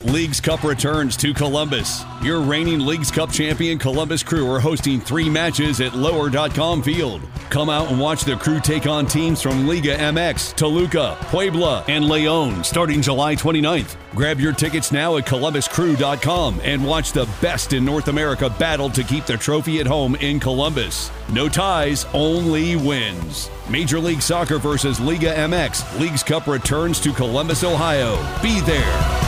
Leagues Cup returns to Columbus. Your reigning Leagues Cup champion Columbus Crew are hosting 3 matches at Lower.com Field. Come out and watch the Crew take on teams from Liga MX, Toluca, Puebla, and León starting July 29th. Grab your tickets now at ColumbusCrew.com and watch the best in North America battle to keep the trophy at home in Columbus. No ties, only wins. Major League Soccer versus Liga MX. Leagues Cup returns to Columbus, Ohio. Be there.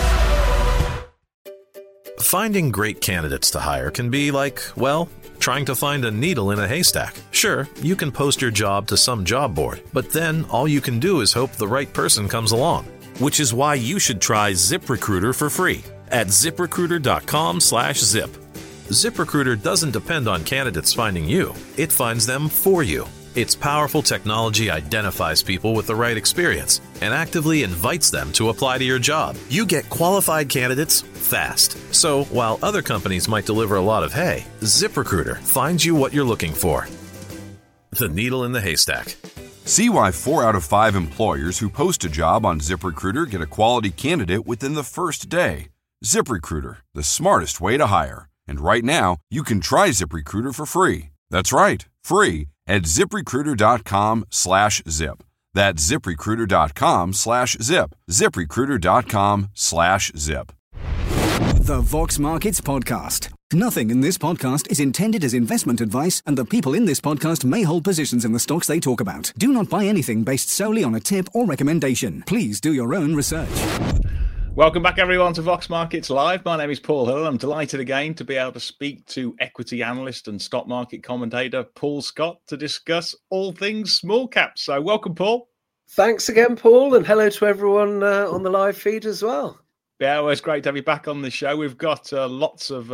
Finding great candidates to hire can be like, well, trying to find a needle in a haystack. Sure, you can post your job to some job board, but then all you can do is hope the right person comes along. Which is why you should try ZipRecruiter for free at ZipRecruiter.com/zip. ZipRecruiter doesn't depend on candidates finding you. It finds them for you. Its powerful technology identifies people with the right experience and actively invites them to apply to your job. You get qualified candidates fast. So while other companies might deliver a lot of hay, ZipRecruiter finds you what you're looking for. The needle in the haystack. See why 4 out of 5 employers who post a job on ZipRecruiter get a quality candidate within the first day. ZipRecruiter, the smartest way to hire. And right now, you can try ZipRecruiter for free. That's right, free at ZipRecruiter.com/zip. That's ZipRecruiter.com/zip. ZipRecruiter.com/zip. The Vox Markets Podcast. Nothing in this podcast is intended as investment advice, and the people in this podcast may hold positions in the stocks they talk about. Do not buy anything based solely on a tip or recommendation. Please do your own research. Welcome back, everyone, to Vox Markets Live. My name is Paul Hill. I'm delighted again to be able to speak to equity analyst and stock market commentator Paul Scott to discuss all things small caps. So welcome, Paul. Thanks again, Paul, and hello to everyone on the live feed as well. Yeah, well, it's great to have you back on the show. We've got lots of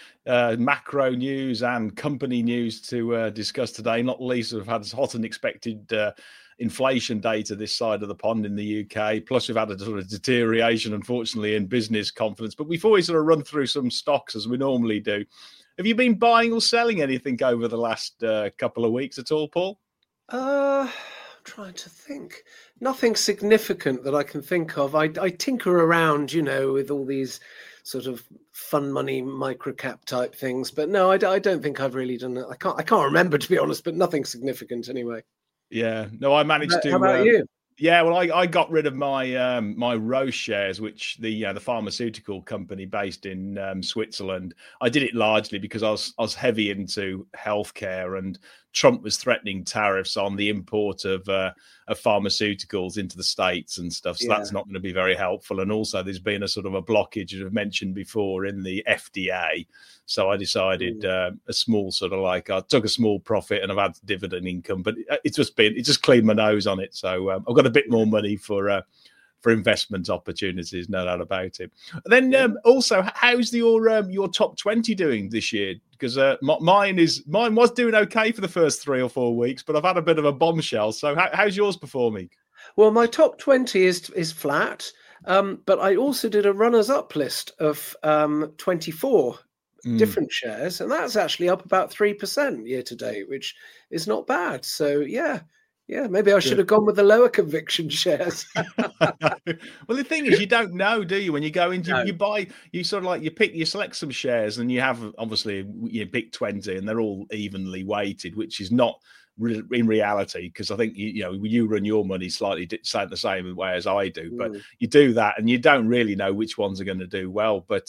macro news and company news to discuss today. Not least, we've had hot and expected inflation data this side of the pond in the UK. Plus, we've had a sort of deterioration, unfortunately, in business confidence. But before we sort of run through some stocks, as we normally do, have you been buying or selling anything over the last couple of weeks at all, Paul? I'm trying to think. Nothing significant that I can think of. I tinker around, with all these sort of fun money microcap type things. But no, I don't think I've really done it. I can't remember, to be honest, but nothing significant anyway. Yeah, no, I managed to. How about you? Yeah, well, I got rid of my my Roche shares, which the pharmaceutical company based in Switzerland. I did it largely because I was heavy into healthcare, and Trump was threatening tariffs on the import of pharmaceuticals into the States and stuff. So that's not going to be very helpful. And also, there's been a sort of a blockage, as I've mentioned before, in the FDA. So I decided a small sort of I took a small profit and I've had dividend income, but it just cleaned my nose on it. So I've got a bit more money for investment opportunities, no doubt about it. And then also, how's your top 20 doing this year? Because mine was doing okay for the first 3 or 4 weeks, but I've had a bit of a bombshell. So how's yours performing? Well, my top 20 is flat, but I also did a runners-up list of 24 different shares, and that's actually up about 3% year to date, which is not bad. So yeah, maybe I should have gone with the lower conviction shares. Well, the thing is, you don't know, do you? When you go into, you buy, you sort of you select some shares, and you have obviously you pick 20, and they're all evenly weighted, which is not in reality, because I think you run your money slightly the same way as I do, but you do that, and you don't really know which ones are going to do well. But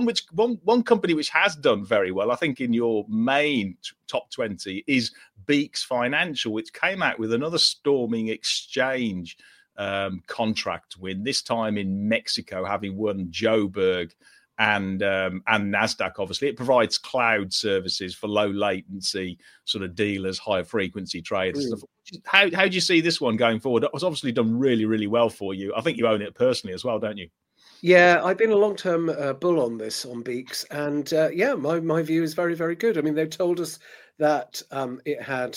one company which has done very well, I think, in your main top 20 is Beeks Financial, which came out with another storming exchange contract win, this time in Mexico, having won Joburg and NASDAQ. Obviously, it provides cloud services for low latency sort of dealers, high frequency traders. How do you see this one going forward? It was obviously done really, really well for you. I think you own it personally as well, don't you? Yeah, I've been a long-term bull on Beeks, and my view is very, very good. I mean, they've told us that it had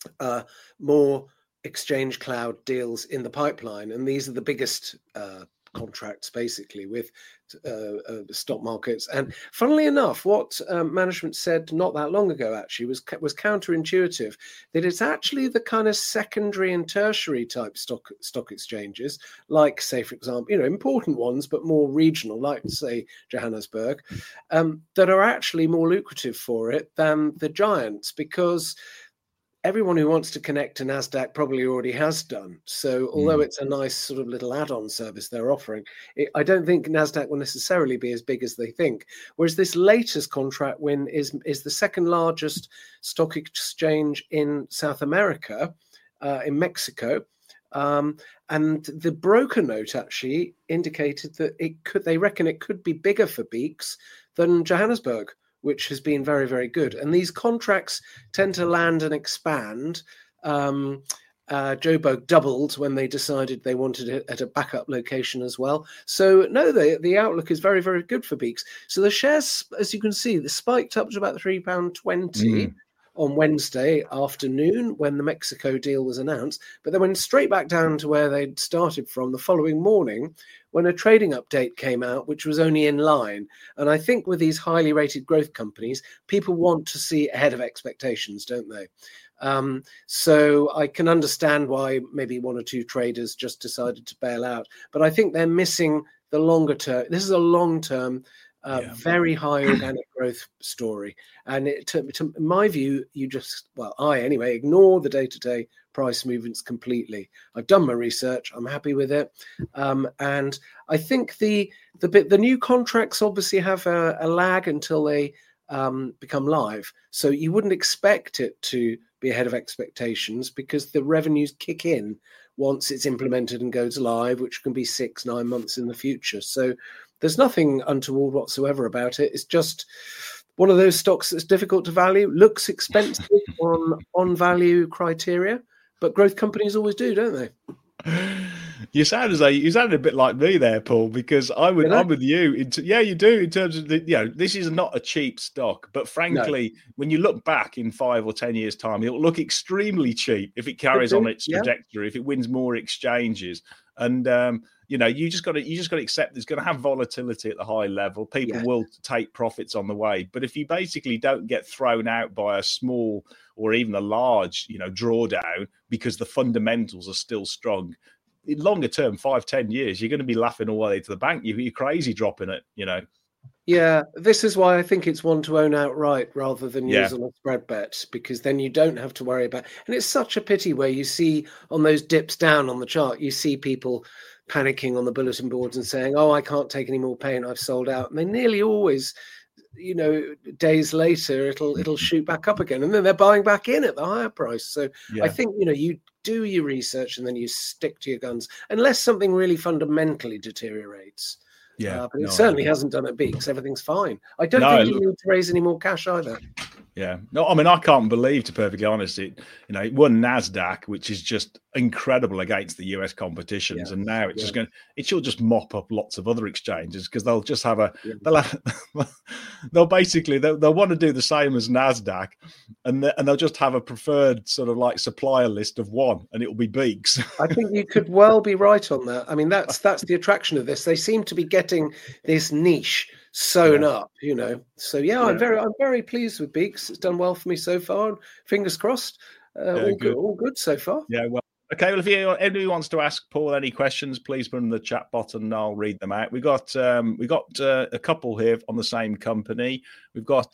more exchange cloud deals in the pipeline, and these are the biggest contracts, basically, with stock markets. And funnily enough, what management said not that long ago actually was counterintuitive, that it's actually the kind of secondary and tertiary type stock exchanges, like, say, for example, important ones but more regional, like, say, Johannesburg, that are actually more lucrative for it than the giants, because everyone who wants to connect to NASDAQ probably already has done. So although it's a nice sort of little add-on service they're offering, I don't think NASDAQ will necessarily be as big as they think. Whereas this latest contract win is the second largest stock exchange in South America, in Mexico. And the broker note actually indicated that they reckon it could be bigger for Beeks than Johannesburg, which has been very, very good. And these contracts tend to land and expand. Joburg doubled when they decided they wanted it at a backup location as well. So no, the outlook is very, very good for Beeks. So the shares, as you can see, they spiked up to about £3.20 on Wednesday afternoon when the Mexico deal was announced, but then went straight back down to where they'd started from the following morning when a trading update came out, which was only in line. And I think with these highly rated growth companies, people want to see ahead of expectations, don't they? So I can understand why maybe one or two traders just decided to bail out, but I think they're missing the longer term. This is a long-term, very high organic growth story. And in my view, I anyway, ignore the day-to-day price movements completely. I've done my research. I'm happy with it. And I think the new contracts obviously have a lag until they become live. So you wouldn't expect it to be ahead of expectations because the revenues kick in once it's implemented and goes live, which can be 6-9 months in the future. So there's nothing untoward whatsoever about it. It's just one of those stocks that's difficult to value, looks expensive on value criteria, but growth companies always do, don't they? You sound a bit like me there, Paul, because I'm with you. You do, in terms of this is not a cheap stock, but frankly, when you look back in 5 or 10 years' time, it'll look extremely cheap if it carries on its trajectory, if it wins more exchanges. And you just got to accept there's going to have volatility at the high level. People will take profits on the way, but if you basically don't get thrown out by a small or even a large, drawdown because the fundamentals are still strong, in longer term, 5-10 years, you're going to be laughing all the way to the bank. You're crazy dropping it, Yeah, this is why I think it's one to own outright rather than use on a spread bet, because then you don't have to worry about. And it's such a pity where you see on those dips down on the chart, you see people panicking on the bulletin boards and saying, "Oh, I can't take any more pain. I've sold out." And they nearly always, days later, it'll shoot back up again, and then they're buying back in at the higher price. So I think you do your research and then you stick to your guns, unless something really fundamentally deteriorates. But it certainly hasn't done at Beeks. Everything's fine. I don't think you need to raise any more cash either. Yeah. No, I mean, I can't believe, to be perfectly honest, it won NASDAQ, which is just incredible against the US competitions. Yeah. And now it's she'll just mop up lots of other exchanges because they'll just have they'll want to do the same as NASDAQ and they'll just have a preferred sort of like supplier list of one and it'll be Beeks. I think you could well be right on that. I mean, that's the attraction of this. They seem to be getting this niche sewn up, So I'm very pleased with Beeks. It's done well for me so far. Fingers crossed. All good so far. Yeah, well, okay. Well, if anybody wants to ask Paul any questions, please put them in the chat button and I'll read them out. We got a couple here on the same company. We've got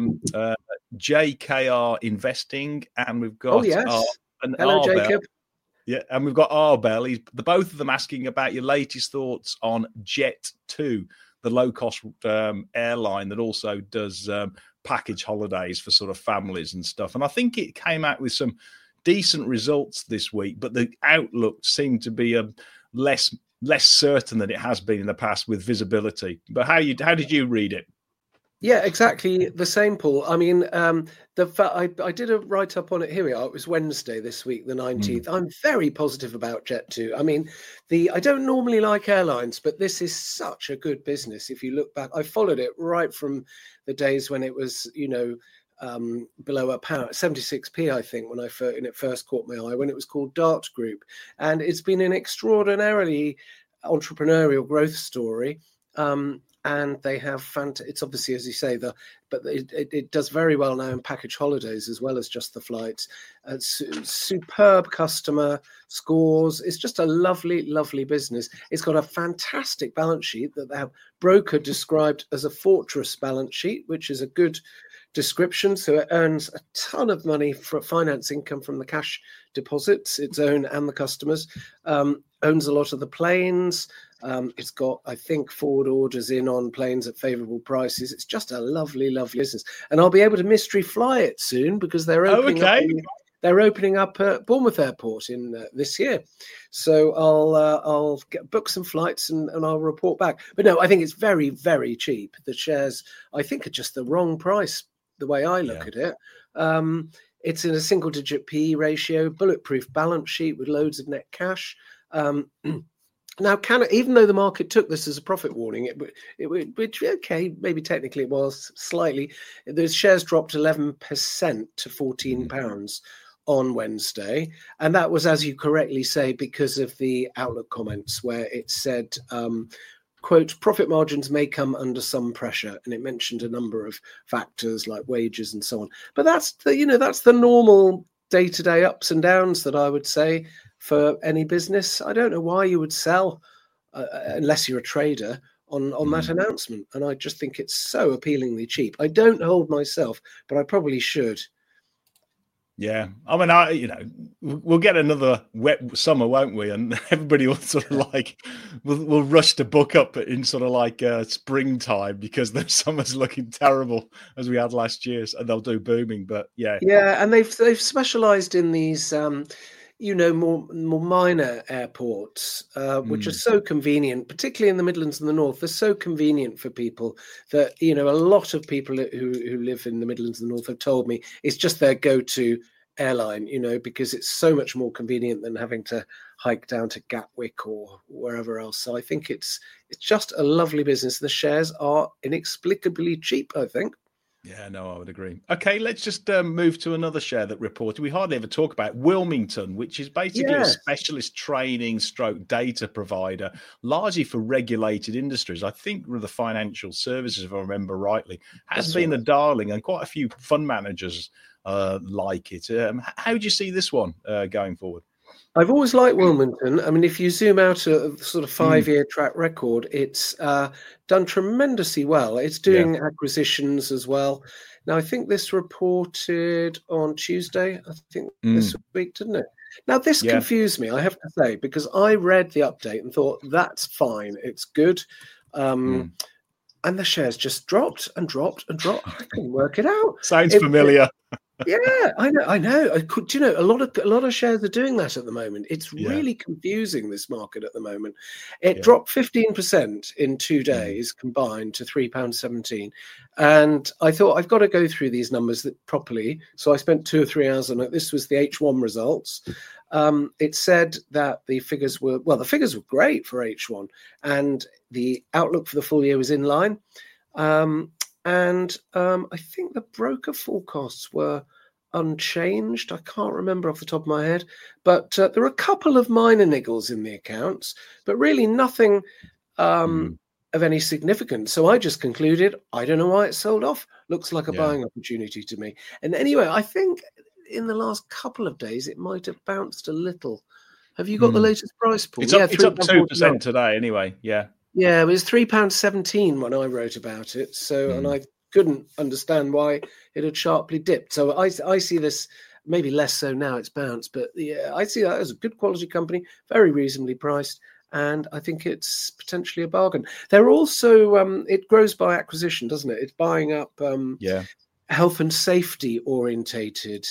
JKR Investing, and we've got hello, Jacob. Yeah, and we've got Arbel. Both of them asking about your latest thoughts on Jet2, the low-cost airline that also does package holidays for sort of families and stuff. And I think it came out with some decent results this week, but the outlook seemed to be less certain than it has been in the past with visibility. But how did you read it? Yeah, exactly the same, Paul. I mean, I did a write-up on it. Here we are. It was Wednesday this week, the 19th. I'm very positive about Jet2. I mean, I don't normally like airlines, but this is such a good business. If you look back, I followed it right from the days when it was, below a pound, 76p, I think, when it first caught my eye, when it was called Dart Group. And it's been an extraordinarily entrepreneurial growth story. And they have it's obviously, as you say, but it does very well now in package holidays as well as just the flights. Superb customer scores. It's just a lovely, lovely business. It's got a fantastic balance sheet that their broker described as a fortress balance sheet, which is a good description. So it earns a ton of money for finance income from the cash deposits, its own and the customers. Owns a lot of the planes. It's got, I think, forward orders in on planes at favourable prices. It's just a lovely, lovely business. And I'll be able to mystery fly it soon because they're opening up at Bournemouth Airport in this year. So I'll book some flights and I'll report back. But no, I think it's very, very cheap. The shares, I think, are just the wrong price, the way I look at it. It's in a single-digit PE ratio, bulletproof balance sheet with loads of net cash. Now, even though the market took this as a profit warning, which maybe technically it was slightly, the shares dropped 11% to £14 on Wednesday. And that was, as you correctly say, because of the Outlook comments where it said, quote, profit margins may come under some pressure. And it mentioned a number of factors like wages and so on. But that's the normal day-to-day ups and downs that I would say for any business. I don't know why you would sell unless you're a trader on that announcement. And I just think it's so appealingly cheap. I don't hold myself, but I probably should. Yeah, I mean, we'll get another wet summer, won't we? And everybody will sort of we'll rush to book up in sort of like springtime because the summer's looking terrible as we had last year, and they'll do booming. But yeah, and they've specialised in these more minor airports, which are so convenient, particularly in the Midlands and the North. They're so convenient for people that, a lot of people who live in the Midlands and the North have told me it's just their go-to airline, because it's so much more convenient than having to hike down to Gatwick or wherever else. So I think it's just a lovely business. The shares are inexplicably cheap, I think. Yeah, no, I would agree. Okay, let's just move to another share that reported. We hardly ever talk about Wilmington, which is basically a specialist training / data provider, largely for regulated industries. I think the financial services, if I remember rightly, has been a darling, and quite a few fund managers like it. How do you see this one going forward? I've always liked Wilmington. I mean, if you zoom out a sort of 5-year track record, it's done tremendously well. It's doing acquisitions as well. Now, I think this reported on Tuesday, this week, didn't it? Now, this confused me, I have to say, because I read the update and thought, that's fine, it's good. And the shares just dropped and dropped and dropped. I couldn't work it out. Sounds familiar. Yeah, I know. A lot of shares are doing that at the moment. It's really confusing, this market at the moment. It dropped 15% in 2 days combined to £3.17. And I thought, I've got to go through these numbers properly. So I spent 2 or 3 hours on it. This was the H1 results. It said that the figures were great for H1, and the outlook for the full year was in line. And I think the broker forecasts were unchanged. I can't remember off the top of my head, but there were a couple of minor niggles in the accounts, but really nothing of any significance. So I just concluded, I don't know why it sold off. Looks like a buying opportunity to me. And anyway, I think in the last couple of days, it might have bounced a little. Have you got the latest price, Paul? It's up 2% today anyway, Yeah, it was £3.17 when I wrote about it. So, and I couldn't understand why it had sharply dipped. So I see this, maybe less so now, it's bounced. But I see that as a good quality company, very reasonably priced. And I think it's potentially a bargain. They're also, it grows by acquisition, doesn't it? It's buying up health and safety orientated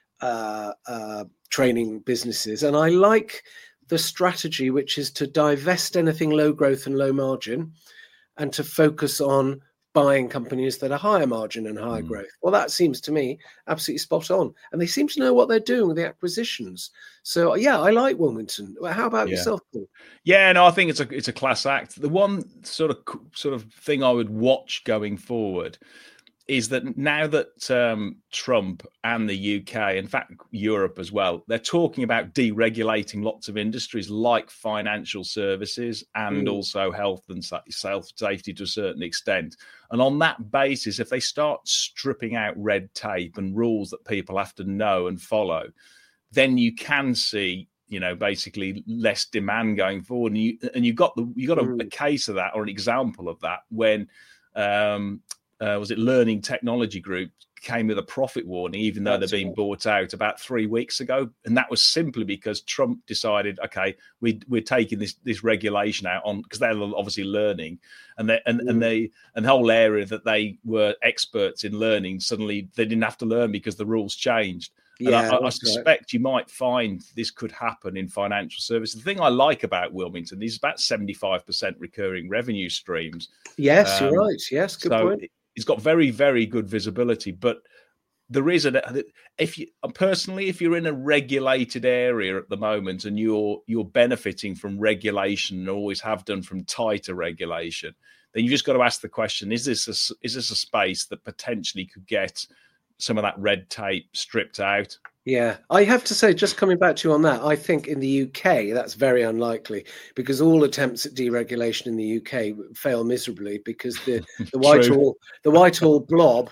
training businesses. And I like the strategy, which is to divest anything low growth and low margin and to focus on buying companies that are higher margin and higher growth. Well, that seems to me absolutely spot on. And they seem to know what they're doing with the acquisitions. So, I like Wilmington. How about yourself, Paul? Yeah, no, I think it's a class act. The one sort of thing I would watch going forward is that now that Trump and the UK, in fact, Europe as well, they're talking about deregulating lots of industries like financial services and also health and safety to a certain extent. And on that basis, if they start stripping out red tape and rules that people have to know and follow, then you can see, basically less demand going forward. And you got a case of that, or an example of that, when was it Learning Technology Group came with a profit warning, even though they're being bought out about 3 weeks ago. And that was simply because Trump decided, okay, we're taking this regulation out on, because they're obviously learning, and the whole area that they were experts in learning, suddenly they didn't have to learn because the rules changed. Yeah, I suspect you might find this could happen in financial services. The thing I like about Wilmington is about 75% recurring revenue streams. Yes, you're right. Yes, good point. It's got very, very good visibility, but there is if you're in a regulated area at the moment and you're benefiting from regulation and always have done from tighter regulation, then you just got to ask the question: is this a space that potentially could get some of that red tape stripped out? Yeah, I have to say, just coming back to you on that, I think in the UK that's very unlikely, because all attempts at deregulation in the UK fail miserably, because the Whitehall blob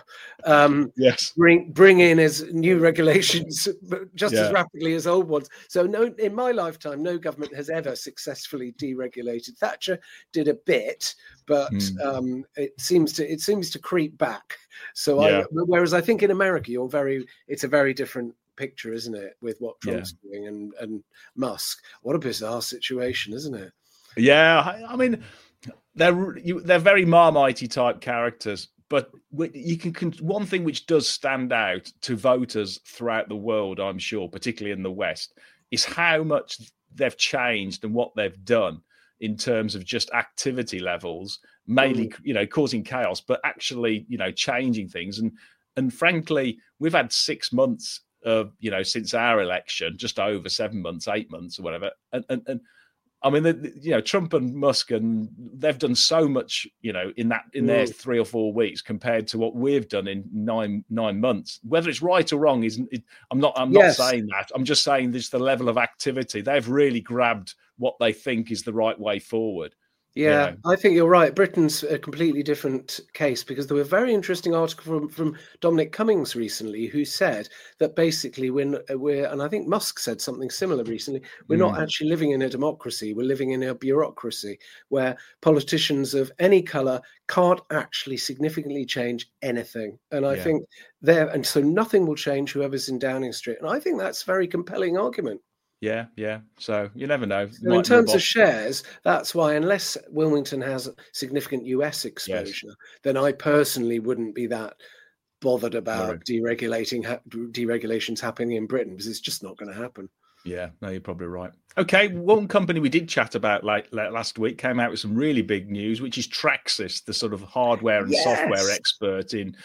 bring in as new regulations just as rapidly as old ones. So no, in my lifetime, no government has ever successfully deregulated. Thatcher did a bit, but it seems to creep back. So whereas I think in America, it's a very different picture, isn't it, with what Trump's doing and Musk. What a bizarre situation, isn't it? Yeah, I mean, they're very Marmitey type characters, but you can one thing which does stand out to voters throughout the world, I'm sure, particularly in the West, is how much they've changed and what they've done in terms of just activity levels, mainly causing chaos, but actually changing things. And frankly, we've had 6 months since our election, just over 7 months, 8 months or whatever. And I mean, Trump and Musk, and they've done so much, in their 3 or 4 weeks compared to what we've done in nine months. Whether it's right or wrong, I'm not saying that. I'm just saying this, the level of activity. They've really grabbed what they think is the right way forward. Yeah, I think you're right. Britain's a completely different case, because there was a very interesting article from Dominic Cummings recently, who said that basically and I think Musk said something similar recently, we're not actually living in a democracy, we're living in a bureaucracy where politicians of any colour can't actually significantly change anything. And I think and so nothing will change whoever's in Downing Street. And I think that's a very compelling argument. Yeah. So you never know. So in terms of shares, that's why, unless Wilmington has significant US exposure, then I personally wouldn't be that bothered about deregulations happening in Britain, because it's just not going to happen. Yeah, no, you're probably right. Okay, one company we did chat about last week came out with some really big news, which is Traxys, the sort of hardware and software expert in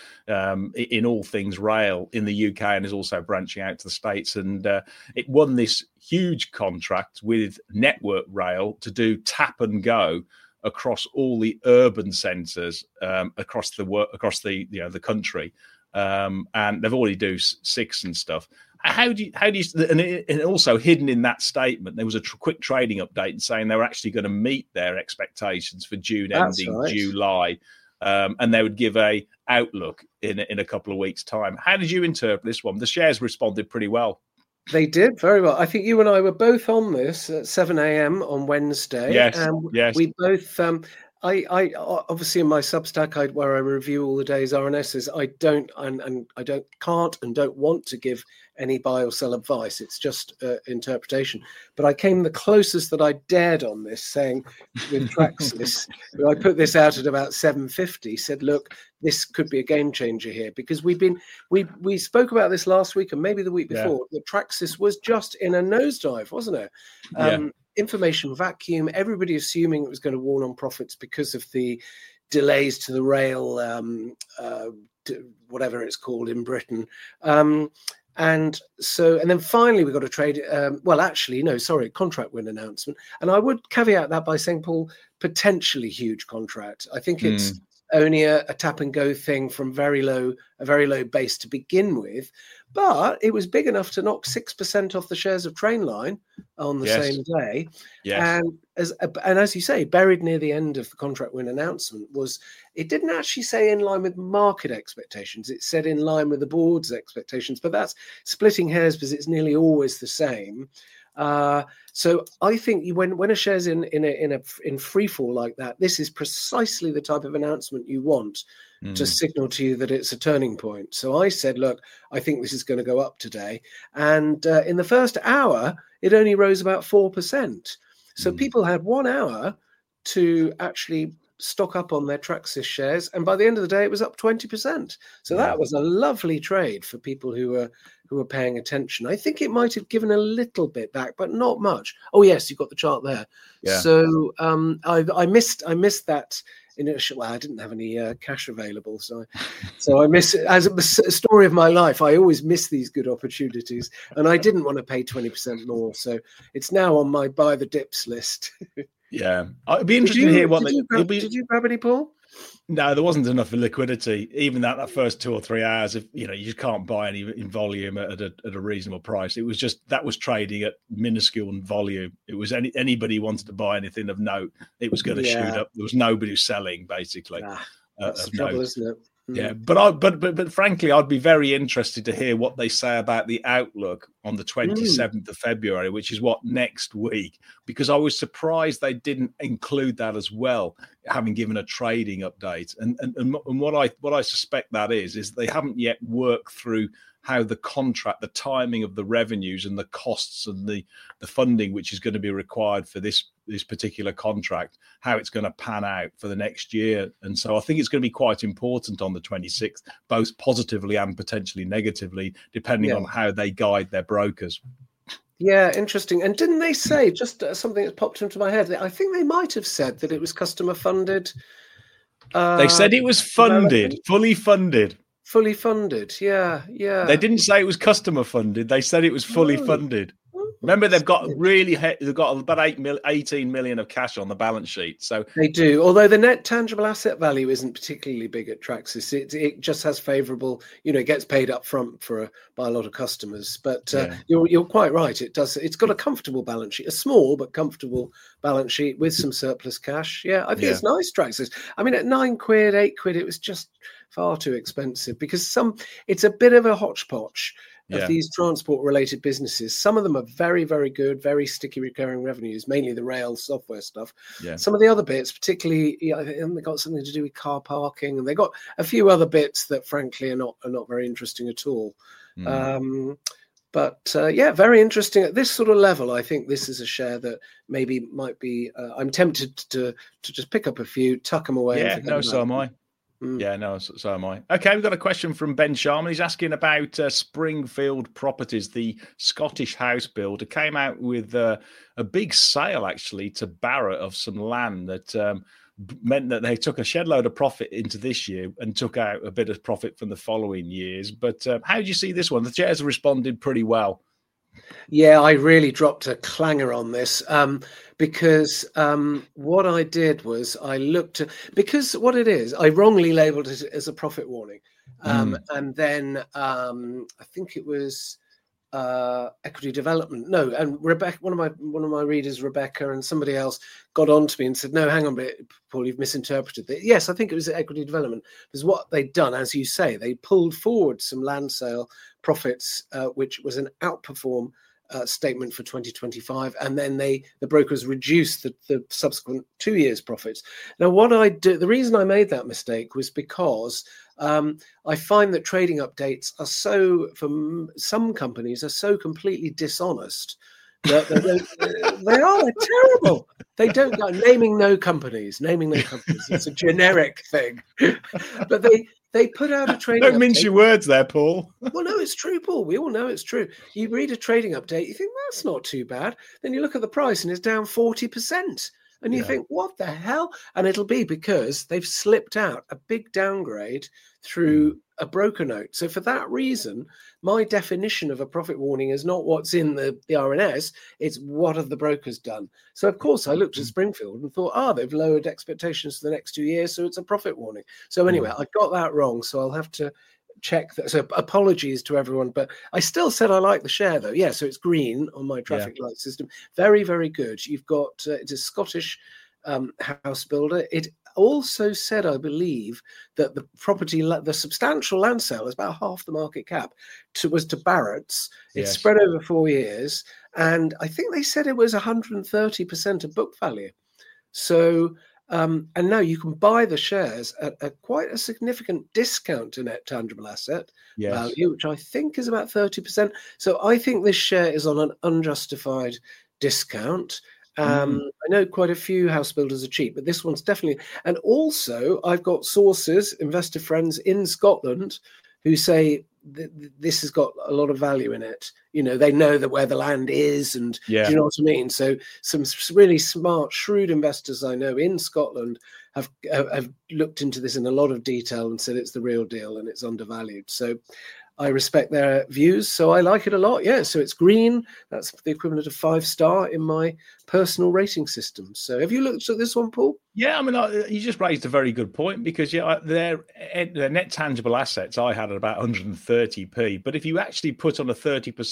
all things rail in the UK, and is also branching out to the States. And it won this huge contract with Network Rail to do tap and go across all the urban centres across the country, and they've already do 6 and stuff. How do you, and also hidden in that statement, there was a quick trading update saying they were actually going to meet their expectations for June ending July, and they would give a outlook in a couple of weeks' time. How did you interpret this one? The shares responded pretty well. They did very well. I think you and I were both on this at 7 a.m. on Wednesday. Yes. We both. I obviously in my Substack, where I review all the day's RNSs, I don't want to give any buy or sell advice. It's just interpretation. But I came the closest that I dared on this, saying with Traxys, I put this out at about 7:50. Said, look, this could be a game changer here, because we spoke about this last week and maybe the week before. That Traxys was just in a nosedive, wasn't it? Information vacuum, everybody assuming it was going to warn on profits because of the delays to the rail, whatever it's called in Britain. And then finally we got a trade. Contract win announcement. And I would caveat that by saying, Paul, potentially huge contract. I think it's only a tap and go thing from a very low base to begin with. But it was big enough to knock 6% off the shares of Trainline on the same day. Yes. And as you say, buried near the end of the contract win announcement was, it didn't actually say in line with market expectations. It said in line with the board's expectations, but that's splitting hairs because it's nearly always the same. So I think when a share's in free fall like that, this is precisely the type of announcement you want to signal to you that it's a turning point. So I said, look, I think this is going to go up today. And in the first hour, it only rose about 4%. So people had 1 hour to actually stock up on their Tracsis shares. And by the end of the day, it was up 20%. So that was a lovely trade for people who were paying attention. I think it might have given a little bit back, but not much. Oh, yes, you've got the chart there. Yeah. So I missed that initial. Well, I didn't have any cash available, so I miss it. As a story of my life, I always miss these good opportunities, and I didn't want to pay 20% more. So it's now on my buy the dips list. Yeah, it'd be interesting to hear what did you grab any, Paul? No, there wasn't enough liquidity. Even that first 2 or 3 hours, if you just can't buy any in volume at a reasonable price. It was just that was trading at minuscule volume. It was anybody who wanted to buy anything of note, it was going to shoot up. There was nobody selling basically. That's the trouble, isn't it? Yeah, but frankly, I'd be very interested to hear what they say about the outlook on the 27th of February, which is next week, because I was surprised they didn't include that as well, having given a trading update. And what I suspect that is they haven't yet worked through how the contract, the timing of the revenues and the costs and the funding which is going to be required for this particular contract, how it's going to pan out for the next year. And so I think it's going to be quite important on the 26th, both positively and potentially negatively, depending on how they guide their brokers. Yeah, interesting. And didn't they say, just something that popped into my head, I think they might have said that it was customer funded. They said it was funded, fully funded. Fully funded, yeah. They didn't say it was customer funded. They said it was fully funded. Remember, they've got about 18 million of cash on the balance sheet. So they do. Although the net tangible asset value isn't particularly big at Tracsis, it just has favourable. It gets paid up front by a lot of customers. But you're quite right. It does. It's got a comfortable balance sheet, a small but comfortable balance sheet with some surplus cash. Yeah, I think it's nice, Tracsis. I mean, at £9, £8, it was just far too expensive because it's a bit of a hodgepodge of these transport-related businesses. Some of them are very, very good, very sticky recurring revenues, mainly the rail software stuff. Yeah. Some of the other bits, particularly, they've got something to do with car parking, and they've got a few other bits that, frankly, are not very interesting at all. But very interesting at this sort of level. I think this is a share that maybe might be. I'm tempted to just pick up a few, tuck them away. Yeah, no, so am I. Yeah, no, so am I. Okay, we've got a question from Ben Sharman. He's asking about Springfield Properties, the Scottish house builder. Came out with a big sale, actually, to Barratt of some land that meant that they took a shed load of profit into this year and took out a bit of profit from the following years. But how do you see this one? The shares have responded pretty well. Yeah, I really dropped a clanger on this because what I did was I looked at, because what it is, I wrongly labeled it as a profit warning. And then I think it was equity development. No, and Rebecca, one of my readers, Rebecca, and somebody else got on to me and said, no, hang on a bit, Paul, you've misinterpreted it. Yes, I think it was equity development. Because what they'd done, as you say, they pulled forward some land sale profits, which was an outperform statement for 2025, and then the brokers reduced the subsequent 2 years' profits. Now, the reason I made that mistake was because I find that trading updates are for some companies, are so completely dishonest that they're terrible. They don't like naming no companies. It's a generic thing, but they put out a trading update. Don't mince your words there, Paul. Well, no, it's true, Paul. We all know it's true. You read a trading update, you think that's not too bad. Then you look at the price and it's down 40%. And you think, what the hell? And it'll be because they've slipped out a big downgrade through a broker note. So for that reason, my definition of a profit warning is not what's in the RNS, it's what have the brokers done. So of course I looked at Springfield and thought, they've lowered expectations for the next 2 years, so it's a profit warning. So anyway, I got that wrong, so I'll have to check that. So apologies to everyone, but I still said I like the share though. Yeah, so it's green on my traffic light system. Very, very good. You've got it's a Scottish house builder. It also said, I believe, that the substantial land sale is about half the market cap was to Barratt's. It's spread over 4 years, and I think they said it was 130% of book value. So and now you can buy the shares at quite a significant discount to net tangible asset value, which I think is about 30%. So I think this share is on an unjustified discount. I know quite a few house builders are cheap, but this one's definitely. And also, I've got sources, investor friends in Scotland, who say this has got a lot of value in it. You know, they know that where the land is, and do you know what I mean? So some really smart, shrewd investors I know in Scotland have looked into this in a lot of detail and said it's the real deal and it's undervalued. So I respect their views, so I like it a lot. Yeah, so it's green. That's the equivalent of 5-star in my personal rating system. So have you looked at this one, Paul? Yeah, I mean, you just raised a very good point, because their net tangible assets I had at about 130p. But if you actually put on a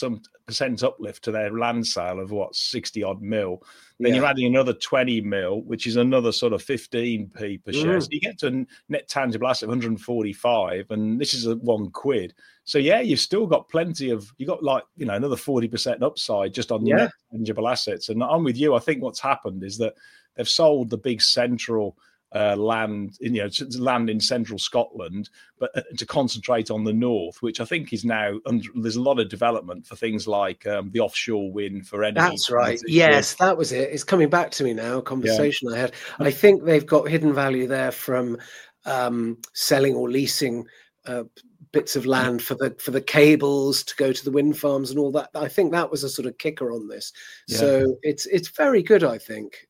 30% uplift to their land sale of 60 odd mil, then you're adding another 20 mil, which is another sort of 15p per share. So you get to a net tangible asset of 145, and this is a £1. So you've still got plenty of, another 40% upside just on net tangible assets. And I'm with you. I think what's happened is that they've sold the big central land, land in central Scotland, but to concentrate on the north, which I think is now there's a lot of development for things like the offshore wind for energy. That's right. Yes, that was it. It's coming back to me now. A conversation I had. I think they've got hidden value there from selling or leasing bits of land for the cables to go to the wind farms and all that. I think that was a sort of kicker on this. So it's very good, I think.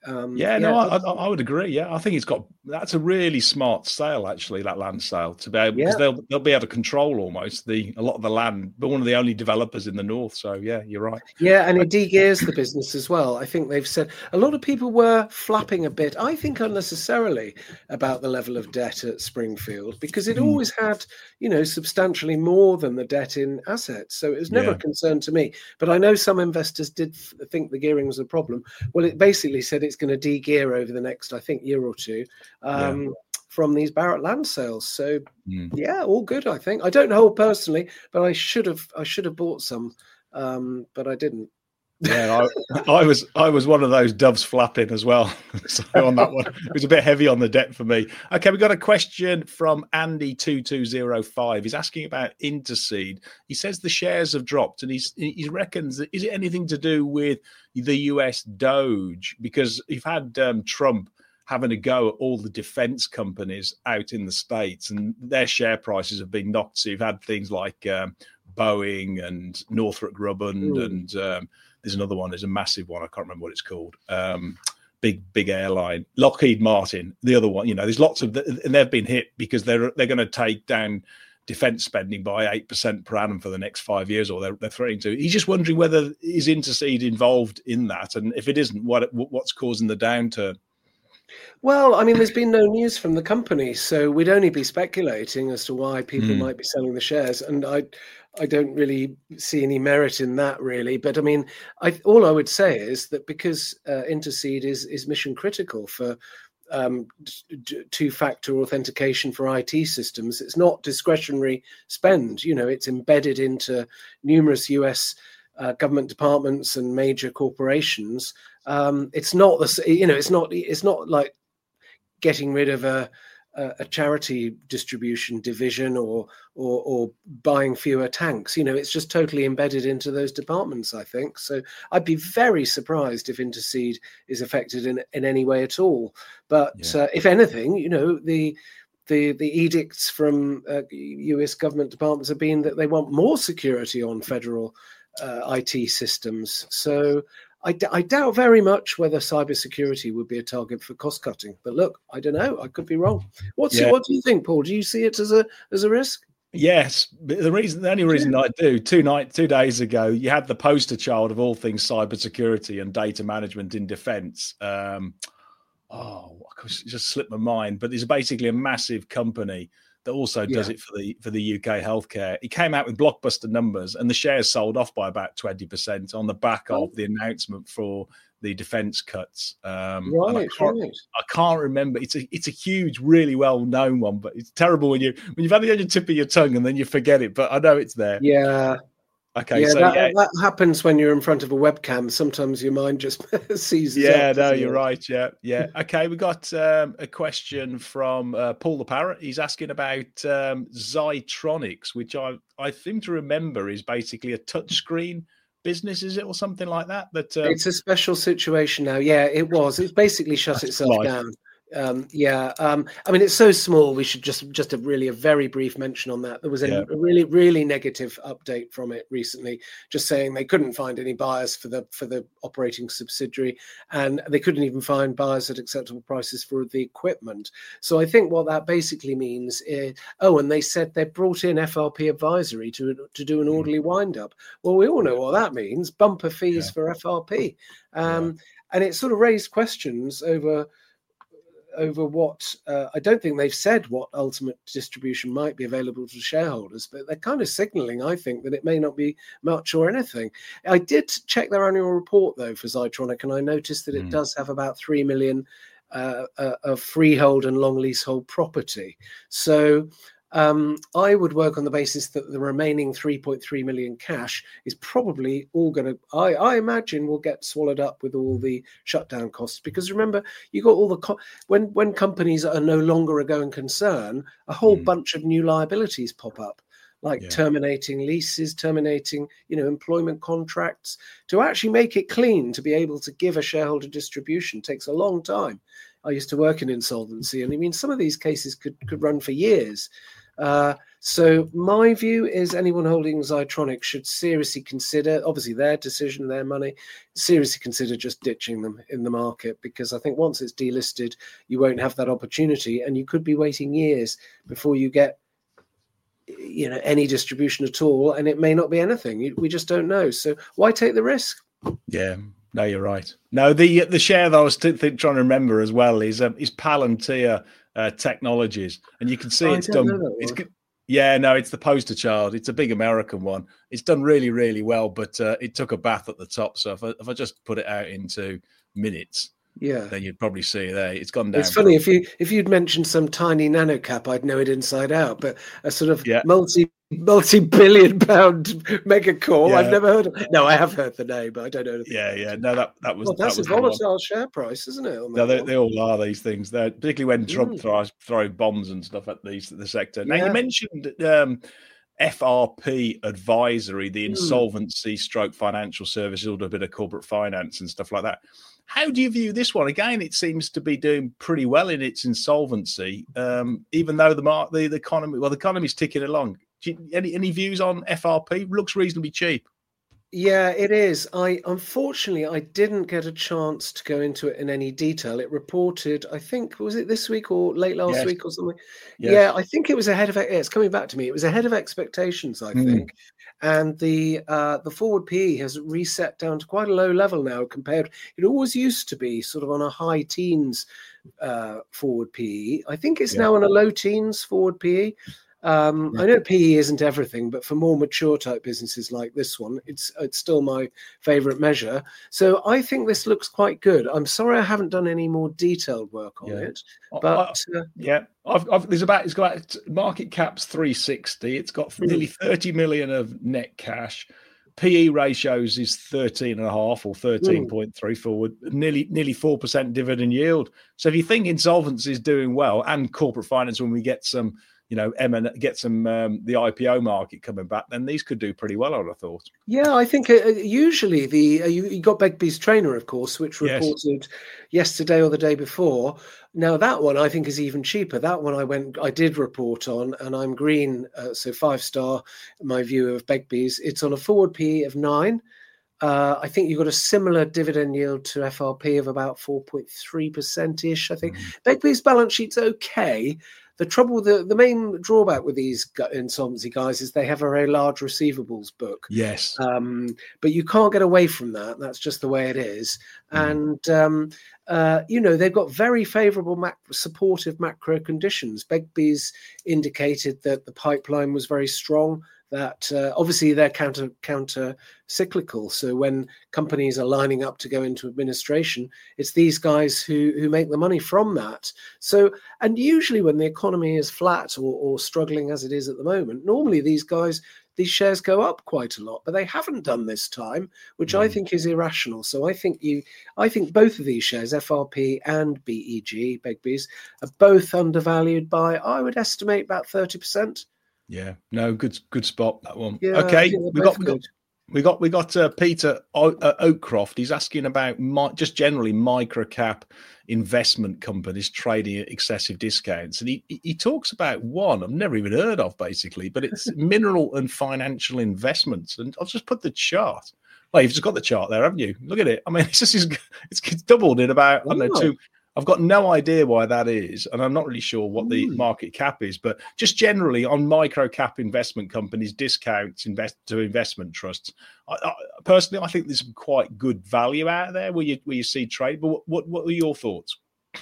I would agree. Yeah, I think that's a really smart sale, actually, that land sale, to be able, because they'll be able to control almost a lot of the land, but one of the only developers in the north. So you're right. Yeah, and it de-gears the business as well. I think they've said a lot of people were flapping a bit, I think unnecessarily, about the level of debt at Springfield, because it always had, substantially more than the debt in assets. So it was never a concern to me. But I know some investors did think the gearing was a problem. Well, it basically said it's going to de-gear over the next, I think, year or two from these Barratt land sales. So all good, I think. I don't hold personally, but I should have bought some, but I didn't. Yeah, I was one of those doves flapping as well. So on that one, it was a bit heavy on the debt for me. Okay, we got a question from Andy2205. He's asking about Interseed. He says the shares have dropped, and he reckons, is it anything to do with the US Doge? Because you've had Trump having a go at all the defense companies out in the States, and their share prices have been knocked. So you've had things like Boeing and Northrop Grumman and there's another one. There's a massive one. I can't remember what it's called. Big airline. Lockheed Martin, the other one. There's lots of, and they've been hit because they're going to take down defense spending by 8% per annum for the next 5 years, or they're threatening to. He's just wondering whether is Interseed involved in that, and if it isn't, what's causing the downturn? Well, I mean, there's been no news from the company, so we'd only be speculating as to why people might be selling the shares. And I don't really see any merit in that, really. But I mean, all I would say is that because Interseed is mission critical for two-factor authentication for IT systems, it's not discretionary spend. It's embedded into numerous US government departments and major corporations. It's not it's not like getting rid of a charity distribution division or buying fewer tanks. It's just totally embedded into those departments, I think. So I'd be very surprised if Interseed is affected in any way at all. But if anything, the edicts from US government departments have been that they want more security on federal IT systems. So I doubt very much whether cybersecurity would be a target for cost cutting. But look, I don't know. I could be wrong. What do you think, Paul? Do you see it as a risk? Yes, but the only reason I do, 2 days ago, you had the poster child of all things cybersecurity and data management in defence. It just slipped my mind. But there's basically a massive company that also does it for the UK healthcare. It came out with blockbuster numbers, and the shares sold off by about 20% on the back of the announcement for the defence cuts. I can't remember. It's a huge, really well known one, but it's terrible when you've had it on your tip of your tongue and then you forget it. But I know it's there. Yeah. Okay. Yeah, that happens when you're in front of a webcam. Sometimes your mind just seizes. Yeah, no, you're right. Yeah. Okay, we got a question from Paul the Parrot. He's asking about Zitronix, which I seem to remember is basically a touchscreen business, is it, or something like that? It's a special situation now. Yeah, it was. It's basically shut itself down. I mean, it's so small. We should just a very brief mention on that. There was a really, really negative update from it recently, just saying they couldn't find any buyers for the operating subsidiary, and they couldn't even find buyers at acceptable prices for the equipment. So I think what that basically means is, and they said they brought in FRP Advisory to do an orderly wind up. Well, we all know what that means: bumper fees for FRP, and it sort of raised questions over what I don't think they've said what ultimate distribution might be available to shareholders, but they're kind of signaling, I think, that it may not be much or anything. I did check their annual report, though, for Zitronix, and I noticed that it does have about 3 million of freehold and long leasehold property. So I would work on the basis that the remaining 3.3 million cash is probably all going to, I imagine, will get swallowed up with all the shutdown costs. Because remember, you got all the when companies are no longer a going concern, a whole bunch of new liabilities pop up, like terminating leases, terminating employment contracts. To actually make it clean, to be able to give a shareholder distribution takes a long time. I used to work in insolvency, and I mean, some of these cases could run for years. So my view is anyone holding Zitronix should seriously consider, obviously their decision, their money, seriously consider just ditching them in the market, because I think once it's delisted, you won't have that opportunity, and you could be waiting years before you get any distribution at all, and it may not be anything. We just don't know. So why take the risk? Yeah. No, you're right. No, the share that I was trying to remember as well is Palantir Technologies, and you can see it's done. It's the poster child. It's a big American one. It's done really, really well, but it took a bath at the top. So if I just put it out into minutes, then you'd probably see there it's gone down. It's funny if you'd mentioned some tiny nano cap, I'd know it inside out. But a sort of multi-billion pound mega core, I've never heard of. No, I have heard the name, but I don't know. No, that was that's a volatile share price, isn't it? No, they all are these things. They're particularly when Trump throws bombs and stuff at the sector. Now you mentioned FRP Advisory, the insolvency stroke financial services, all a bit of corporate finance and stuff like that. How do you view this one? Again, it seems to be doing pretty well in its insolvency, even though the economy's ticking along. Any views on FRP? Looks reasonably cheap. Yeah, it is. Unfortunately, I didn't get a chance to go into it in any detail. It reported, I think, was it this week or late last week or something? Yes. Yeah, I think it was ahead of. It's coming back to me. It was ahead of expectations, I think. And the forward PE has reset down to quite a low level now compared. It always used to be sort of on a high teens forward PE. I think it's now on a low teens forward PE. I know PE isn't everything, but for more mature type businesses like this one, it's still my favorite measure. So I think this looks quite good. I'm sorry I haven't done any more detailed work on it, but it's got market cap's 360. It's got nearly 30 million of net cash. PE ratios is 13.5 or 13.3 forward, nearly 4% dividend yield. So if you think insolvency is doing well, and corporate finance, when we get some the IPO market coming back, then these could do pretty well, I'd have thought. Yeah, I think usually you got Begbie's Trainer, of course, which reported yesterday or the day before. Now that one I think is even cheaper. That one I did report on, and I'm green, so 5-star. My view of Begbie's, it's on a forward PE of 9. I think you've got a similar dividend yield to FRP of about 4.3%-ish, I think. Begbies' balance sheet's okay. The trouble, the main drawback with these insolvency guys is they have a very large receivables book. Yes. But you can't get away from that. That's just the way it is. And, they've got very favourable supportive macro conditions. Begbies indicated that the pipeline was very strong, that obviously they're counter cyclical. So when companies are lining up to go into administration, it's these guys who make the money from that. So, and usually when the economy is flat or struggling as it is at the moment, normally these shares go up quite a lot, but they haven't done this time, which I think is irrational. So I think both of these shares, FRP and Begbies, are both undervalued by, I would estimate, about 30%. Yeah, no, good spot, that one. Yeah, okay, we got Peter Oakcroft. He's asking about just generally microcap investment companies trading at excessive discounts, and he talks about one I've never even heard of, basically, but it's mineral and financial investments. And I'll just put the chart. Well, you've just got the chart there, haven't you? Look at it. I mean, it's doubled in about I don't know 2. I've got no idea why that is, and I'm not really sure what the market cap is, but just generally on micro cap investment companies, discounts to investment trusts. Personally, I think there's some quite good value out there where you see trade. But what are your thoughts?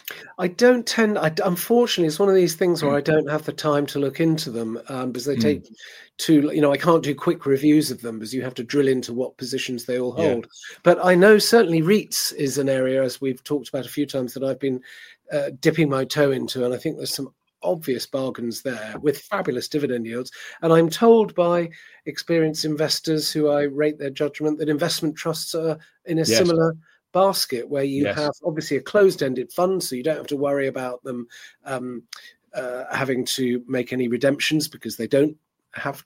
Unfortunately, it's one of these things where I don't have the time to look into them because they take I can't do quick reviews of them because you have to drill into what positions they all hold. Yeah. But I know certainly REITs is an area, as we've talked about a few times, that I've been dipping my toe into. And I think there's some obvious bargains there with fabulous dividend yields. And I'm told by experienced investors who I rate their judgment that investment trusts are in a similar basket where you have obviously a closed-ended fund, so you don't have to worry about them having to make any redemptions because they don't have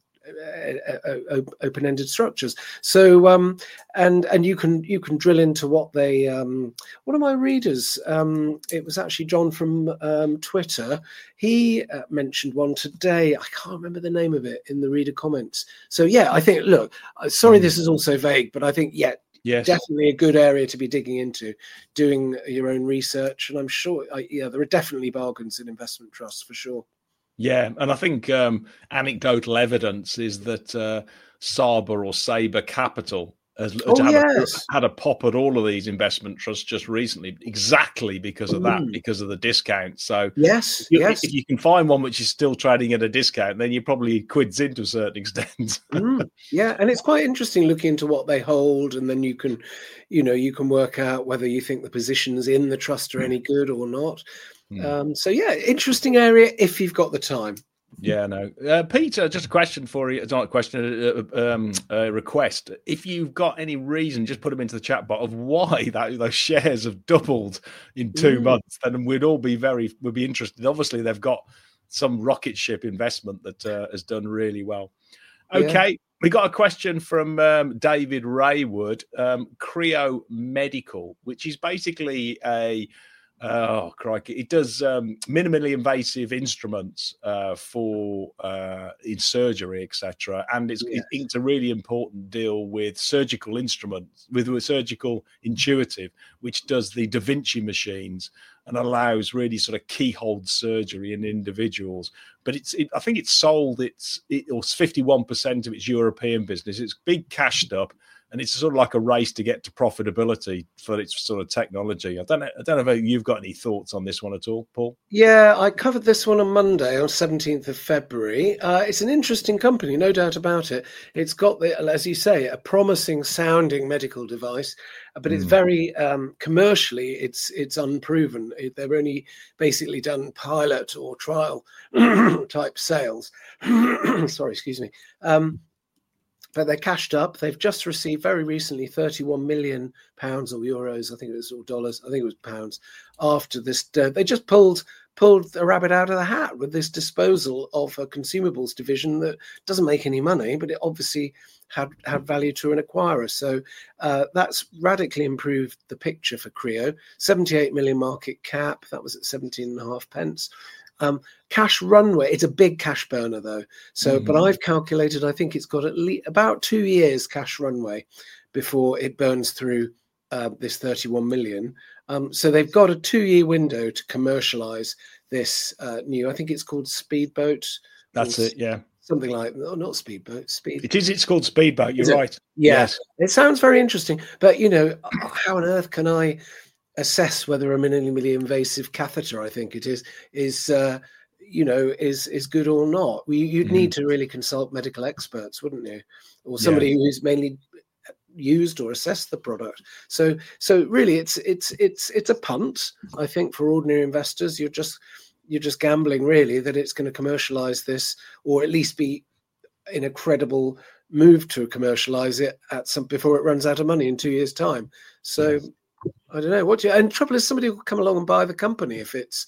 open-ended structures. So and you can drill into what they one of my readers, it was actually John from Twitter, he mentioned one today. I can't remember the name of it in the reader comments. So I think, look, sorry this is also vague, but I think definitely a good area to be digging into, doing your own research. And I'm sure, there are definitely bargains in investment trusts for sure. Yeah, and I think anecdotal evidence is that Sabre or Sabre Capital has had a pop at all of these investment trusts just recently, exactly because of that, because of the discount. So if you can find one which is still trading at a discount, then you're probably quids in to a certain extent. Yeah, and it's quite interesting looking into what they hold, and then you can work out whether you think the positions in the trust are any good or not. Interesting area if you've got the time. Yeah, no. Peter, just a question for you. It's not a question, a request. If you've got any reason, just put them into the chat box of why those shares have doubled in 2 months. Then we'd be interested. Obviously, they've got some rocket ship investment that has done really well. Okay, we got a question from David Raywood, Creo Medical, which is basically oh, crikey. It does minimally invasive instruments for in surgery, etc. And it's a really important deal with surgical instruments, with Surgical Intuitive, which does the Da Vinci machines and allows really sort of keyhole surgery in individuals. But I think it's sold, it was 51% of its European business. It's big cashed up. And it's sort of like a race to get to profitability for its sort of technology. I don't know if you've got any thoughts on this one at all, Paul. Yeah, I covered this one on Monday, on 17th of February. It's an interesting company, no doubt about it. It's got, as you say, a promising sounding medical device, but it's very commercially, it's unproven. They've only basically done pilot or trial type sales. Sorry, excuse me. But they're cashed up. They've just received very recently £31 million or euros, I think it was, or dollars, I think it was pounds, after this. They just pulled a rabbit out of the hat with this disposal of a consumables division that doesn't make any money, but it obviously had value to an acquirer. So that's radically improved the picture for Creo. 78 million market cap. That was at 17.5 pence. Cash runway, it's a big cash burner though. So, but I've calculated, I think it's got at least about 2 years cash runway before it burns through this 31 million. So they've got a 2-year window to commercialize this new, I think it's called Speedboat. That's it, yeah. Something like, not Speedboat, Speed. It is, it's called Speedboat, you're right. Yeah, yes. It sounds very interesting. But, how on earth can I assess whether a minimally invasive catheter, I think it is good or not? You'd need to really consult medical experts, wouldn't you? Or somebody who's mainly used or assessed the product. So really it's a punt, I think, for ordinary investors. You're just gambling really that it's going to commercialize this, or at least be in a credible move to commercialize it before it runs out of money in 2 years' time. So I don't know and trouble is somebody will come along and buy the company if it's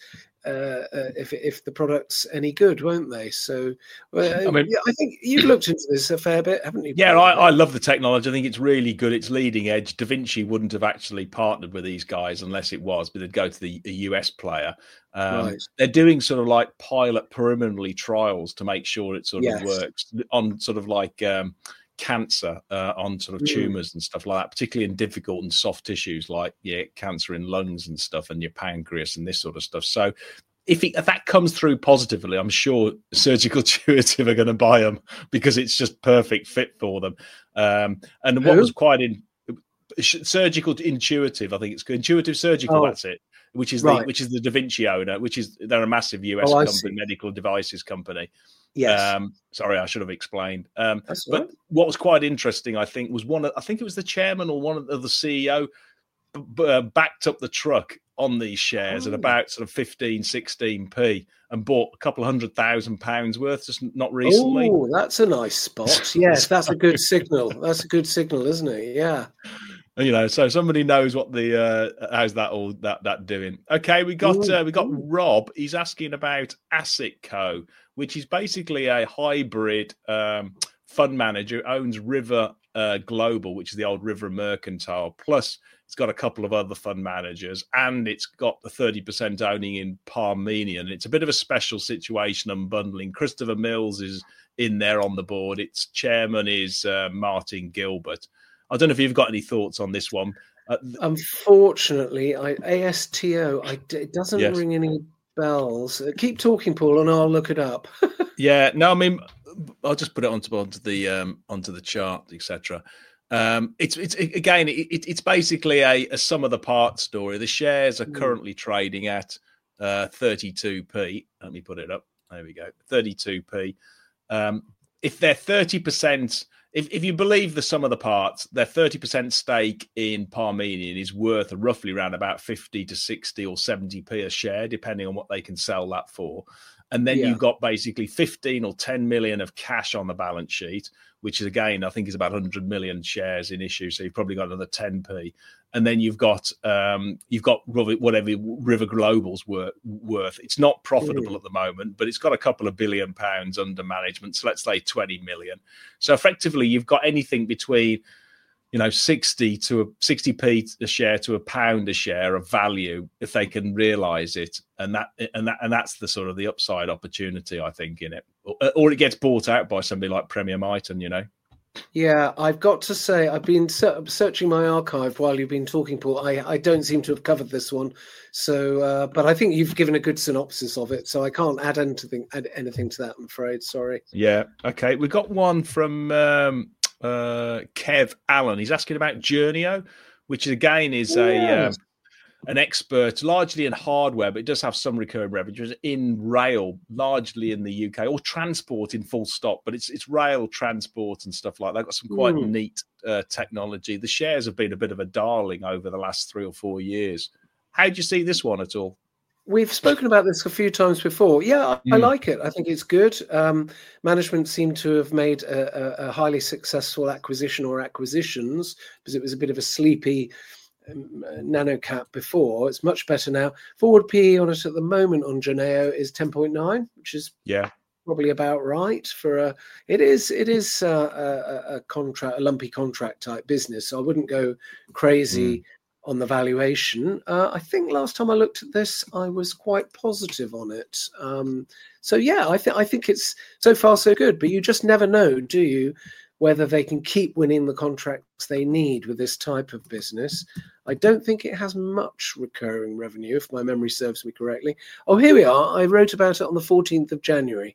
if the product's any good, won't they? So I think you've looked into this a fair bit, haven't you? Yeah, I love the technology. I think it's really good. It's leading edge. Da Vinci wouldn't have actually partnered with these guys unless it was, but they'd go to the US player. Right. They're doing sort of like pilot preliminary trials to make sure it sort of works on sort of like cancer, on sort of tumors and stuff like that, particularly in difficult and soft tissues like cancer in lungs and stuff, and your pancreas and this sort of stuff. So if that comes through positively, I'm sure Surgical Intuitive are going to buy them because it's just perfect fit for them. And what was quite Surgical Intuitive, I think it's Intuitive Surgical. That's it. Which is the Da Vinci owner, they're a massive US company, medical devices company. Yes. Sorry, I should have explained. But what was quite interesting, I think, was I think it was the chairman or one of the CEO backed up the truck on these shares at about sort of 15, 16p and bought a couple of £100,000 worth just not recently. Oh, that's a nice spot. Yes, that's a good signal. That's a good signal, isn't it? Yeah. So somebody knows what how's that all that doing. Okay, we got Rob. He's asking about AssetCo, which is basically a hybrid fund manager who owns River Global, which is the old River Mercantile. Plus, it's got a couple of other fund managers, and it's got the 30% owning in Parmenion. It's a bit of a special situation unbundling. Christopher Mills is in there on the board. Its chairman is Martin Gilbert. I don't know if you've got any thoughts on this one. Unfortunately, ASTO, it doesn't ring any bells. Keep talking, Paul, and I'll look it up. Yeah, no, I mean, I'll just put it onto the chart, etc. It's basically a sum of the parts story. The shares are currently trading at 32p. Let me put it up. There we go, 32p. If they're 30%. If you believe the sum of the parts, their 30% stake in Parmenion is worth roughly around about 50 to 60 or 70p a share, depending on what they can sell that for. And then you've got basically 15 or 10 million of cash on the balance sheet, which is, again, I think is about 100 million shares in issue. So you've probably got another 10p. And then you've got whatever River Global's worth. It's not profitable at the moment, but it's got a couple of £1 billion under management. So let's say 20 million. So effectively, you've got anything between 60p a share to £1 a share of value if they can realise it, and that's the sort of the upside opportunity, I think, in it. Or it gets bought out by somebody like Premier Miton, Yeah, I've got to say, I've been searching my archive while you've been talking, Paul. I don't seem to have covered this one, so but I think you've given a good synopsis of it, so I can't add anything to that, I'm afraid. Sorry. Yeah. Okay. We got one from Kev Allen. He's asking about Journeo, which again is an expert largely in hardware, but it does have some recurring revenues in rail, largely in the UK, or transport in full stop, but it's rail transport and stuff like that. Got some quite neat technology. The shares have been a bit of a darling over the last 3 or 4 years. How do you see this one at all? We've spoken about this a few times before. Yeah, I like it. I think it's good. Management seemed to have made a highly successful acquisition or acquisitions, because it was a bit of a sleepy nano cap before. It's much better now. Forward PE on it at the moment on Journeo is 10.9, which is probably about right for it is a contract, a lumpy contract type business. So I wouldn't go crazy on the valuation. I think last time I looked at this, I was quite positive on it. So yeah, I think it's so far so good, but you just never know, do you, whether they can keep winning the contracts they need with this type of business. I don't think it has much recurring revenue, if my memory serves me correctly. Oh, here we are. I wrote about it on the 14th of January.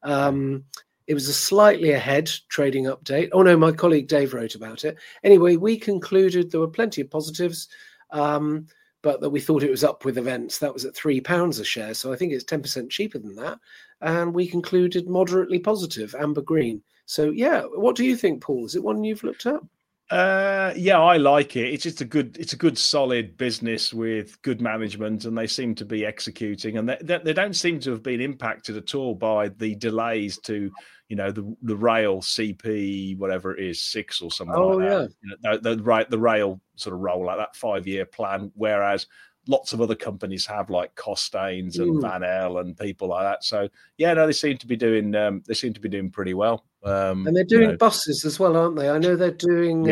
It was a slightly ahead trading update. Oh, no, my colleague Dave wrote about it. Anyway, we concluded there were plenty of positives, but that we thought it was up with events. That was at £3 a share. So I think it's 10% cheaper than that. And we concluded moderately positive, amber green. So, yeah, what do you think, Paul? Is it one you've looked at? Yeah, I like it. It's just a good, solid business with good management, and they seem to be executing. And they don't seem to have been impacted at all by the delays to, the rail CP, whatever it is, 6 or something like that. Yeah. The rail sort of rollout, that 5-year plan, whereas lots of other companies have, like Costains and Van El and people like that. So yeah, no, they seem to be doing pretty well. And they're doing buses as well, aren't they? I know they're doing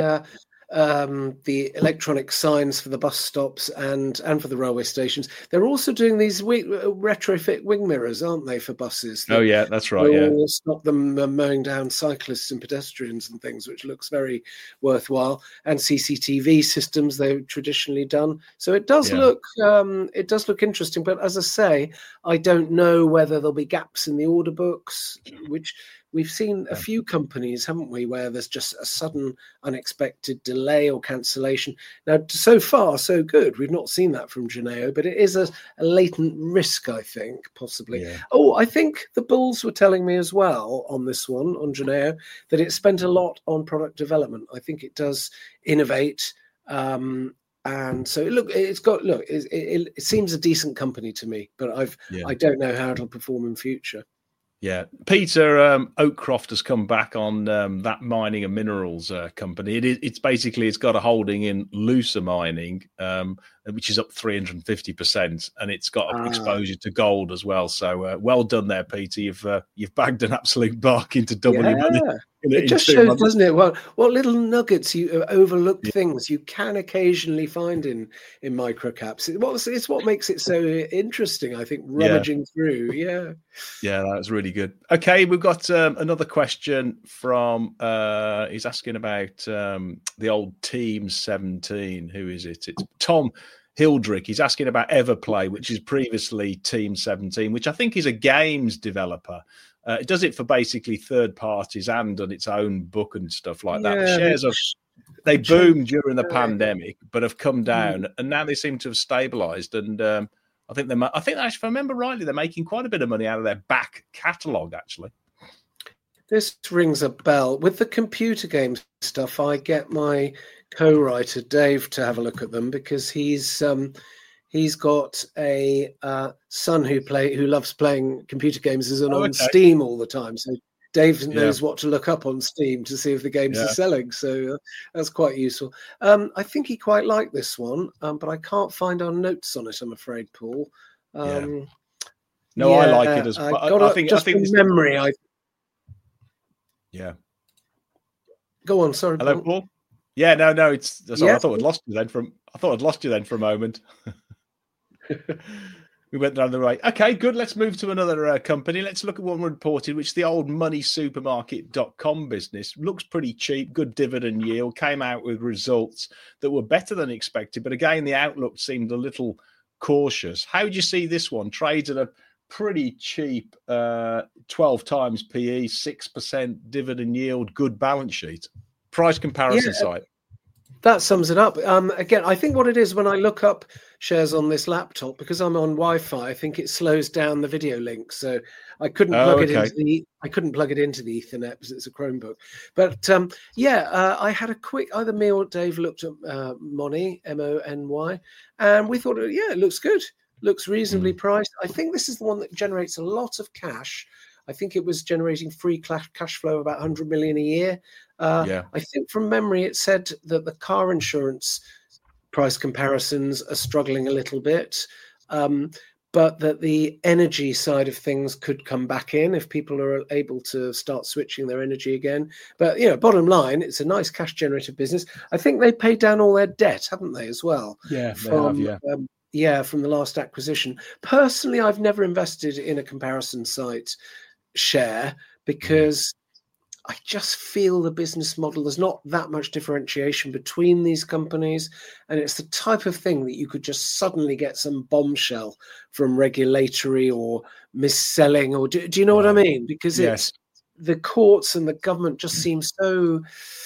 the electronic signs for the bus stops and for the railway stations. They're also doing these retrofit wing mirrors, aren't they, for buses? Oh yeah, that's right. Yeah, stop them mowing down cyclists and pedestrians and things, which looks very worthwhile. And CCTV systems they've traditionally done. So it does look interesting. But as I say, I don't know whether there'll be gaps in the order books, which we've seen a few companies, haven't we, where there's just a sudden unexpected delay or cancellation. Now, so far, so good. We've not seen that from Geneo, but it is a latent risk, I think, possibly. Yeah. Oh, I think the Bulls were telling me as well on this one, on Geneo, that it spent a lot on product development. I think it does innovate. And so it seems a decent company to me, but I don't know how it'll perform in future. Yeah, Peter Oakcroft has come back on that mining and minerals company. It's got a holding in Lusa Mining, which is up 350%, and it's got exposure to gold as well. So well done there, Peter. You've bagged an absolute bargain to double your money. It just shows, doesn't it? What little nuggets, overlooked things you can occasionally find in microcaps. It's what makes it so interesting, I think, rummaging through. Yeah, that's really good. Okay, we've got another question from. He's asking about the old Team 17. Who is it? It's Tom Hildrick. He's asking about Everplay, which is previously Team 17, which I think is a games developer. It does it for basically third parties and on its own book and stuff like that. The shares they boomed during the pandemic, but have come down, and now they seem to have stabilised. And I think if I remember rightly, they're making quite a bit of money out of their back catalogue. Actually, this rings a bell with the computer game stuff. I get my co-writer Dave to have a look at them because he's got a son who loves playing computer games on Steam all the time. So Dave knows what to look up on Steam to see if the games are selling. So that's quite useful. I think he quite liked this one, but I can't find our notes on it, I'm afraid, Paul. I like it as well. I think from memory. Yeah. Go on. Sorry, hello, Paul. Yeah, no. I thought I'd lost you then for a moment. We went down the right. Okay, good. Let's move to another company. Let's look at one reported, which the old moneysupermarket.com business looks pretty cheap, good dividend yield, came out with results that were better than expected. But again, the outlook seemed a little cautious. How do you see this one? Trades at a pretty cheap 12 times PE, 6% dividend yield, good balance sheet. Price comparison site. That sums it up. Again, I think what it is when I look up shares on this laptop, because I'm on Wi-Fi, I think it slows down the video link, so I couldn't plug it into the Ethernet because it's a Chromebook. But I had a quick. Either me or Dave looked at Mony, Mony, and we thought, it looks good, looks reasonably priced. I think this is the one that generates a lot of cash. I think it was generating free cash flow of about 100 million a year. I think from memory, it said that the car insurance price comparisons are struggling a little bit, but that the energy side of things could come back in if people are able to start switching their energy again. But, bottom line, it's a nice cash generative business. I think they paid down all their debt, haven't they, as well? Yeah, from the last acquisition. Personally, I've never invested in a comparison site share because I just feel the business model, there's not that much differentiation between these companies. And it's the type of thing that you could just suddenly get some bombshell from regulatory or mis-selling, or do you know what I mean? Because it's the courts and the government just seem so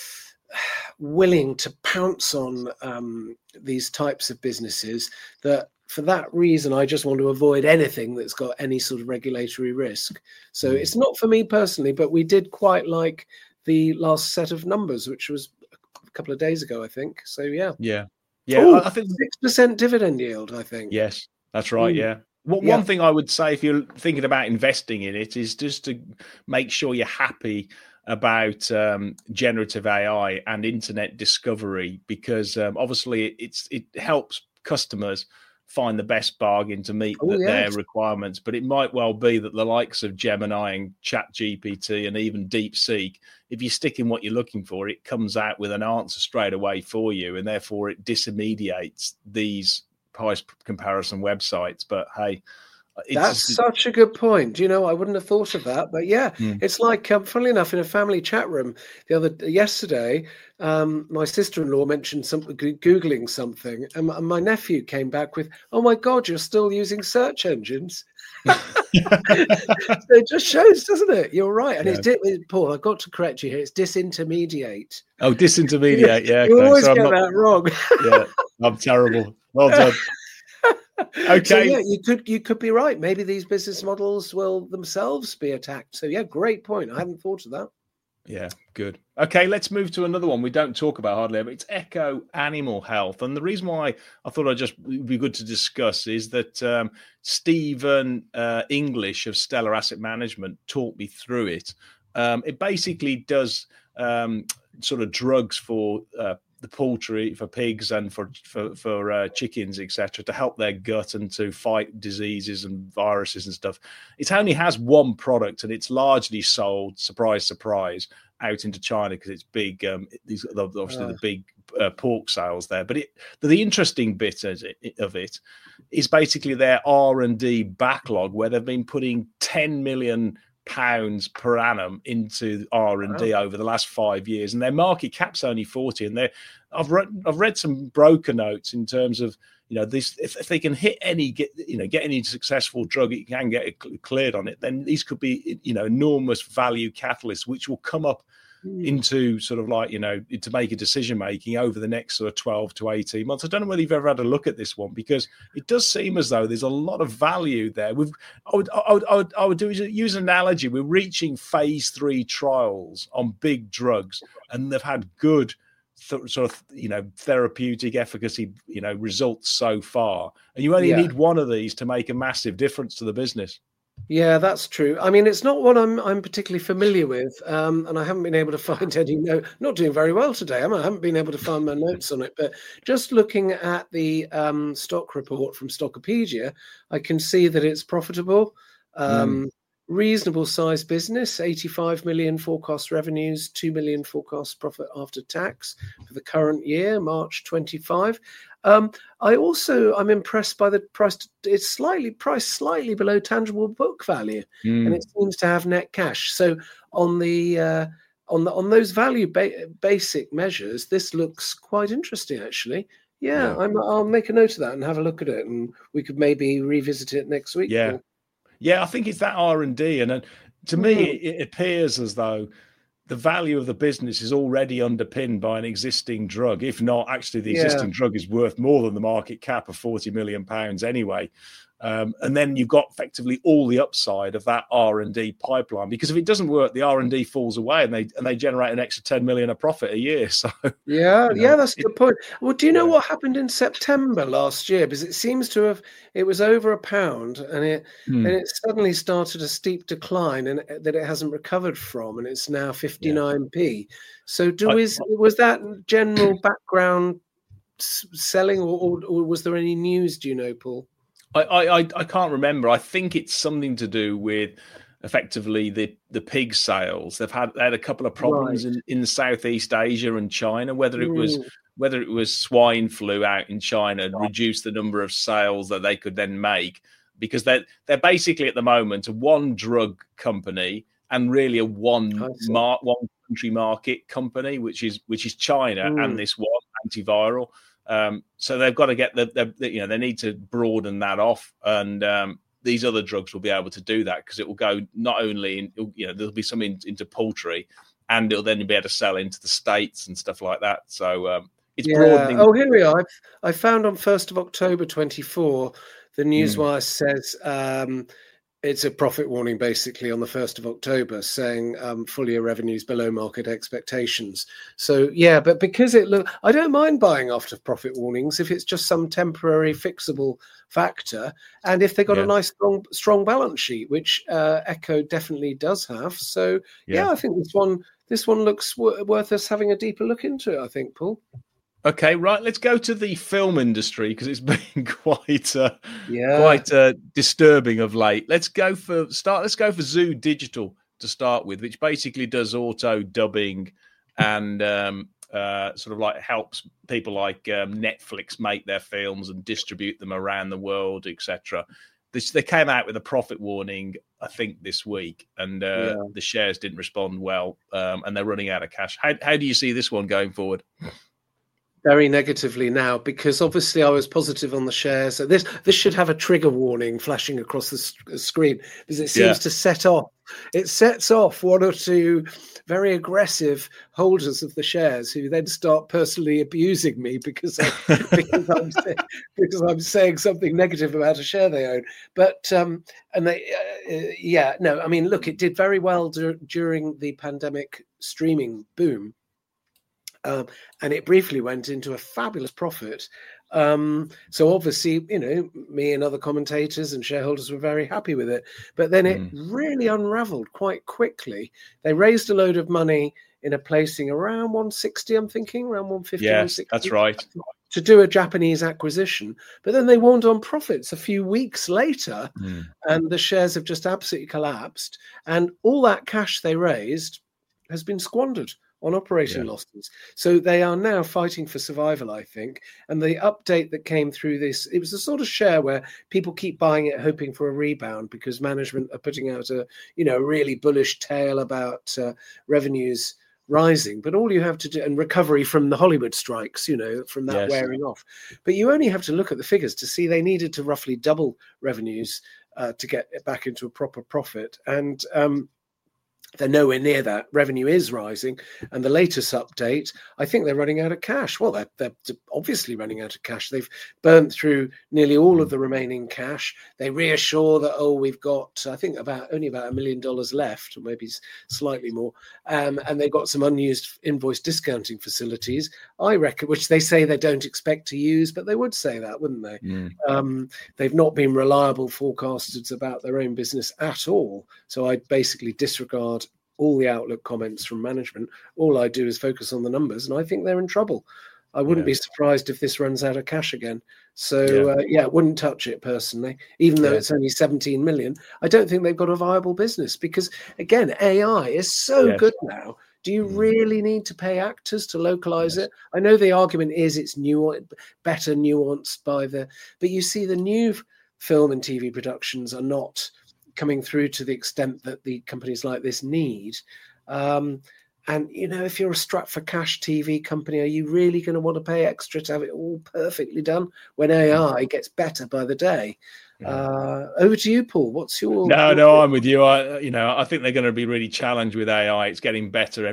willing to pounce on these types of businesses that for that reason, I just want to avoid anything that's got any sort of regulatory risk. So it's not for me personally, but we did quite like the last set of numbers, which was a couple of days ago, I think. So yeah. Ooh, I think 6% dividend yield, I think. Yes, that's right. Yeah. One thing I would say, if you're thinking about investing in it, is just to make sure you're happy about generative AI and internet discovery, because obviously it helps customers find the best bargain to meet their requirements. But it might well be that the likes of Gemini and ChatGPT and even DeepSeek, if you stick in what you're looking for, it comes out with an answer straight away for you, and therefore it disintermediates these price comparison websites. But hey, that's such a good point. You know, I wouldn't have thought of that, but it's like, funnily enough, in a family chat room yesterday, my sister-in-law mentioned something, Googling something, and my nephew came back with, "Oh my God, you're still using search engines." So it just shows, doesn't it? You're right. And it's Paul, I've got to correct you here. It's disintermediate. Oh, disintermediate. Yeah. You always get that wrong. Yeah, I'm terrible. Well done. Okay. So you could be right. Maybe these business models will themselves be attacked. So great point. I hadn't thought of that. Yeah, good. Okay, let's move to another one we don't talk about hardly, but it's Echo Animal Health. And the reason why I thought it'd be good to discuss is that Stephen English of Stellar Asset Management talked me through it. It basically does sort of drugs for the poultry, for pigs and for chickens, etc., to help their gut and to fight diseases and viruses and stuff. It only has one product, and it's largely sold, surprise, surprise, out into China because it's big. These are obviously the big pork sales there. But the interesting bit of it is basically their R&D backlog, where they've been putting £10 million per annum into R&D over the last 5 years, and their market cap's only 40. And I've read some broker notes in terms of, you know, this, if they can get any successful drug, it can get it cleared on it, then these could be, you know, enormous value catalysts which will come up into sort of like, you know, to make a decision making over the next sort of 12 to 18 months. I don't know whether you've ever had a look at this one, because it does seem as though there's a lot of value there. I would use an analogy. We're reaching phase 3 trials on big drugs, and they've had good sort of, you know, therapeutic efficacy, you know, results so far, and you only need one of these to make a massive difference to the business. Yeah, that's true. I mean, it's not one I'm particularly familiar with, and I haven't been able to find any note. Not doing very well today. I haven't been able to find my notes on it, but just looking at the stock report from Stockopedia, I can see that it's profitable. Reasonable sized business, 85 million forecast revenues, 2 million forecast profit after tax for the current year, March 25. I'm impressed by the price. It's priced slightly below tangible book value, and it seems to have net cash. So on those value basic measures, this looks quite interesting, actually. Yeah. I'll make a note of that and have a look at it, and we could maybe revisit it next week. Yeah. Yeah, I think it's that R&D. And to me, it appears as though the value of the business is already underpinned by an existing drug. If not, actually, the existing drug is worth more than the market cap of £40 million anyway. And then you've got effectively all the upside of that R&D pipeline, because if it doesn't work, the R&D falls away, and they generate an extra 10 million of profit a year. So that's a good point. Well, do you know what happened in September last year? Because it seems to have, it was over £1, and it suddenly started a steep decline, and that it hasn't recovered from, and it's now 59p. So was that general background selling, or was there any news? Do you know, Paul? I can't remember. I think it's something to do with effectively the pig sales. They had a couple of problems in Southeast Asia and China, whether it was swine flu out in China and reduced the number of sales that they could then make, because they're basically at the moment a one drug company, and really a one country market company, which is China and this one antiviral. So they've got to get they need to broaden that off, and these other drugs will be able to do that, because it will go not only in, there'll be some into poultry, and it'll then be able to sell into the States and stuff like that. So it's broadening. Oh, here we are. I found on 1st of October 24, the Newswire says it's a profit warning basically on the 1st of October, saying full year revenues below market expectations. So, yeah, but because I don't mind buying after profit warnings if it's just some temporary fixable factor. And if they got a nice, strong balance sheet, which Echo definitely does have. So, I think this one looks worth us having a deeper look into, I think, Paul. Okay, right. Let's go to the film industry, because it's been quite disturbing of late. Let's go for Zoo Digital to start with, which basically does auto dubbing and sort of like helps people like Netflix make their films and distribute them around the world, etc. They came out with a profit warning, I think, this week, and the shares didn't respond well, and they're running out of cash. How do you see this one going forward? Very negatively now, because obviously I was positive on the shares. So this should have a trigger warning flashing across the screen, because it seems to sets off one or two very aggressive holders of the shares who then start personally abusing me because I'm saying something negative about a share they own. But look, it did very well during the pandemic streaming boom. And it briefly went into a fabulous profit. So obviously, me and other commentators and shareholders were very happy with it. But then it really unraveled quite quickly. They raised a load of money in a placing around 160, I'm thinking, around 150, 160. That's right. To do a Japanese acquisition. But then they warned on profits a few weeks later, and the shares have just absolutely collapsed. And all that cash they raised has been squandered on operating losses. So they are now fighting for survival, I think. And the update that came through this, it was the sort of share where people keep buying it, hoping for a rebound, because management are putting out a really bullish tale about revenues rising. But all you have to do, and recovery from the Hollywood strikes, from that wearing off. But you only have to look at the figures to see they needed to roughly double revenues to get it back into a proper profit. And they're nowhere near that. Revenue is rising. And the latest update, I think they're running out of cash. Well, they're obviously running out of cash. They've burnt through nearly all of the remaining cash. They reassure that, we've got, I think, only about $1 million left, or maybe slightly more. And they've got some unused invoice discounting facilities, I reckon, which they say they don't expect to use, but they would say that, wouldn't they? They've not been reliable forecasters about their own business at all. So I basically disregard all the outlook comments from management. All I do is focus on the numbers, and I think they're in trouble. I wouldn't be surprised if this runs out of cash again. So, wouldn't touch it personally, even though it's only 17 million. I don't think they've got a viable business because, again, AI is so good now. Do you really need to pay actors to localize it? I know the argument is it's better nuanced but you see the new film and TV productions are not coming through to the extent that the companies like this need. And, if you're a strapped for cash TV company, are you really going to want to pay extra to have it all perfectly done when AI gets better by the day? Over to you, Paul. What's your... No, I'm with you. I think they're going to be really challenged with AI. It's getting better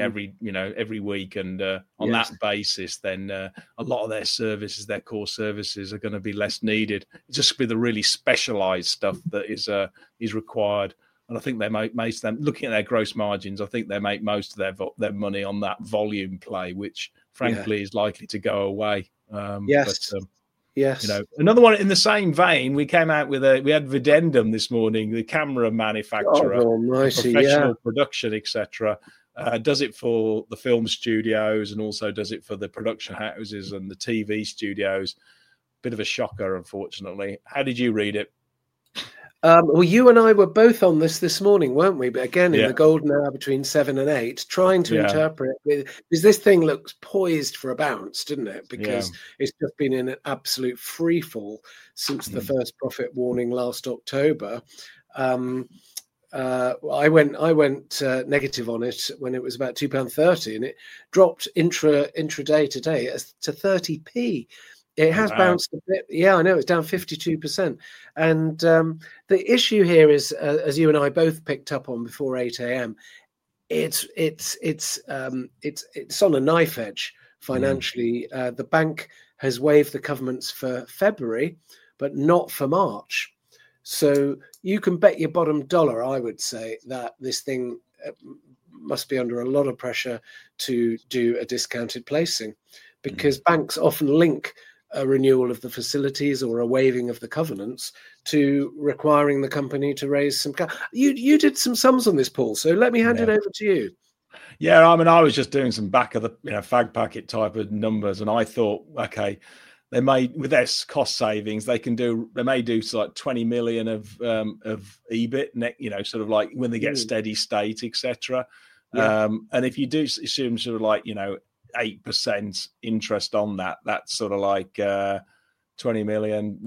every week. And on that basis, then a lot of their services, their core services are going to be less needed. It's just be the really specialized stuff that is required. And I think they make most of them, looking at their gross margins, I think they make most of their money on that volume play, which frankly is likely to go away. Yes. Another one in the same vein, we had Videndum this morning, the camera manufacturer, professional production, etc. Does it for the film studios and also does it for the production houses and the TV studios. Bit of a shocker, unfortunately. How did you read it? Well, you and I were both on this morning, weren't we? But again, in the golden hour between 7 and 8, trying to interpret, because this thing looks poised for a bounce, didn't it? Because it's just been in an absolute free fall since the first profit warning last October. I went negative on it when it was about £2.30, and it dropped intraday today to 30p. It has bounced a bit. Yeah, I know, it's down 52%. And the issue here is, as you and I both picked up on before 8 a.m., it's on a knife edge financially. The bank has waived the covenants for February, but not for March. So you can bet your bottom dollar, I would say, that this thing must be under a lot of pressure to do a discounted placing, because banks often link a renewal of the facilities or a waiving of the covenants to requiring the company to raise some cash. You did some sums on this, Paul, so let me hand it over to you. Yeah, I mean, I was just doing some back of the fag packet type of numbers, and I thought, okay, they may, with their cost savings, they may do like 20 million of EBIT, sort of like when they get steady state, etc. Yeah. And if you do assume sort of like 8% interest on that, that's sort of like 20 million,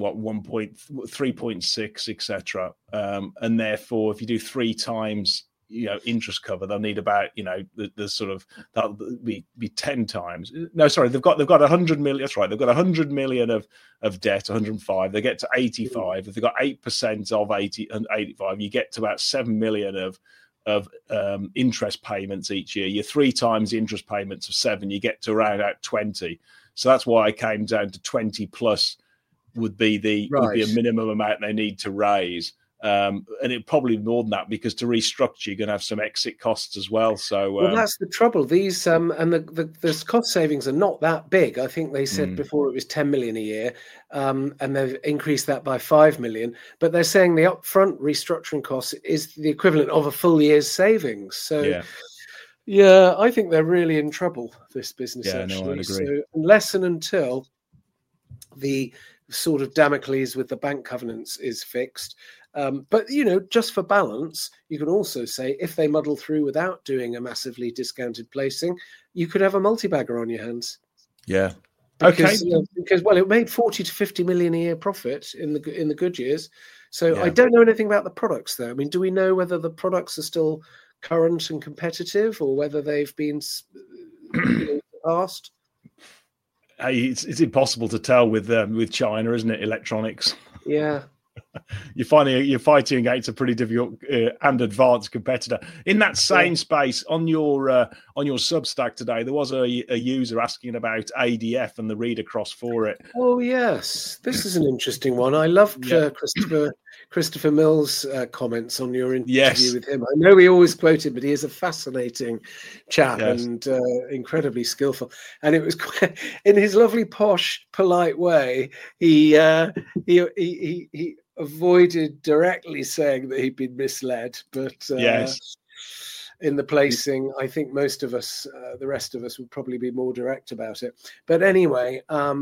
3.6, etc. And therefore, if you do 3 times interest cover, they'll need about the sort of that'll be 10 times. No, sorry, they've got 100 million. That's right, they've got 100 million of debt, 105. They get to 85. If they've got 8% of 80 and 85, you get to about 7 million of interest payments each year. You're 3 times the interest payments of 7, you get to around 20. So that's why I came down to 20 plus would be would be a minimum amount they need to raise. And it probably more than that, because to restructure, you're going to have some exit costs as well. So, that's the trouble. These and the cost savings are not that big. I think they said before it was 10 million a year, and they've increased that by 5 million. But they're saying the upfront restructuring cost is the equivalent of a full year's savings. So, yeah, I think they're really in trouble, this business. Yeah, actually. no, I'd agree. So unless and until the sort of Damocles with the bank covenants is fixed. But, just for balance, you can also say if they muddle through without doing a massively discounted placing, you could have a multi-bagger on your hands. Yeah. Because it made 40 to 50 million a year profit in the good years. So I don't know anything about the products, though. I mean, do we know whether the products are still current and competitive, or whether they've been passed? It's impossible to tell with China, isn't it? Electronics. Yeah. You're fighting against a pretty difficult and advanced competitor. In that same space, on your Substack today, there was a user asking about ADF and the read across for it. Oh yes, this is an interesting one. I loved Christopher Mills' comments on your interview with him. I know we always quote him, but he is a fascinating chap and incredibly skillful. And it was quite, in his lovely, posh, polite way, he avoided directly saying that he'd been misled, but in the placing, I think most of us, the rest of us, would probably be more direct about it. But anyway,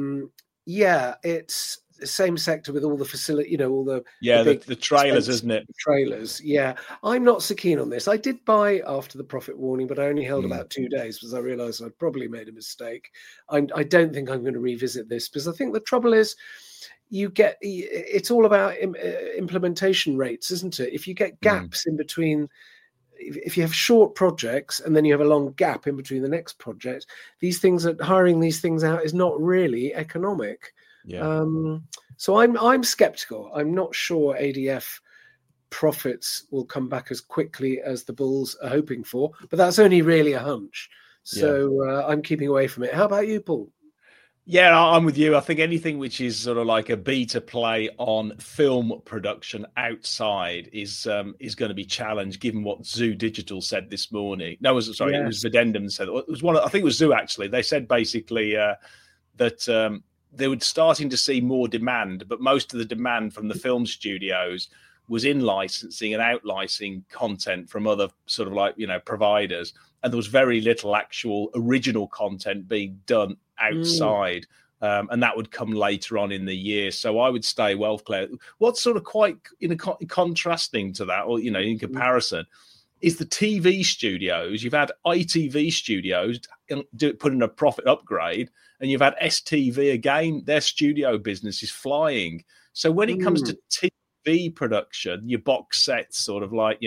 it's the same sector with all the facility, all the the trailers, isn't it? Trailers, yeah. I'm not so keen on this. I did buy after the profit warning, but I only held about 2 days because I realised I'd probably made a mistake. I don't think I'm going to revisit this, because I think the trouble is, it's all about implementation rates, isn't it? If you get gaps in between, if you have short projects and then you have a long gap in between the next project, hiring these things out is not really economic. Yeah. So I'm skeptical. I'm not sure ADF profits will come back as quickly as the bulls are hoping for, but that's only really a hunch. So I'm keeping away from it. How about you, Paul? Yeah, I'm with you. I think anything which is sort of like a beta play on film production outside is going to be challenged, given what Zoo Digital said this morning. No, it was Videndum said. It was I think it was Zoo actually. They said basically that they were starting to see more demand, but most of the demand from the film studios was in licensing and out licensing content from other sort of like providers, and there was very little actual original content being done outside, and that would come later on in the year. So I would stay well clear. What's sort of quite contrasting to that, or in comparison, is the TV studios. You've had ITV studios put in a profit upgrade, and you've had STV again. Their studio business is flying. So when it comes to TV TV production, your box sets, sort of like,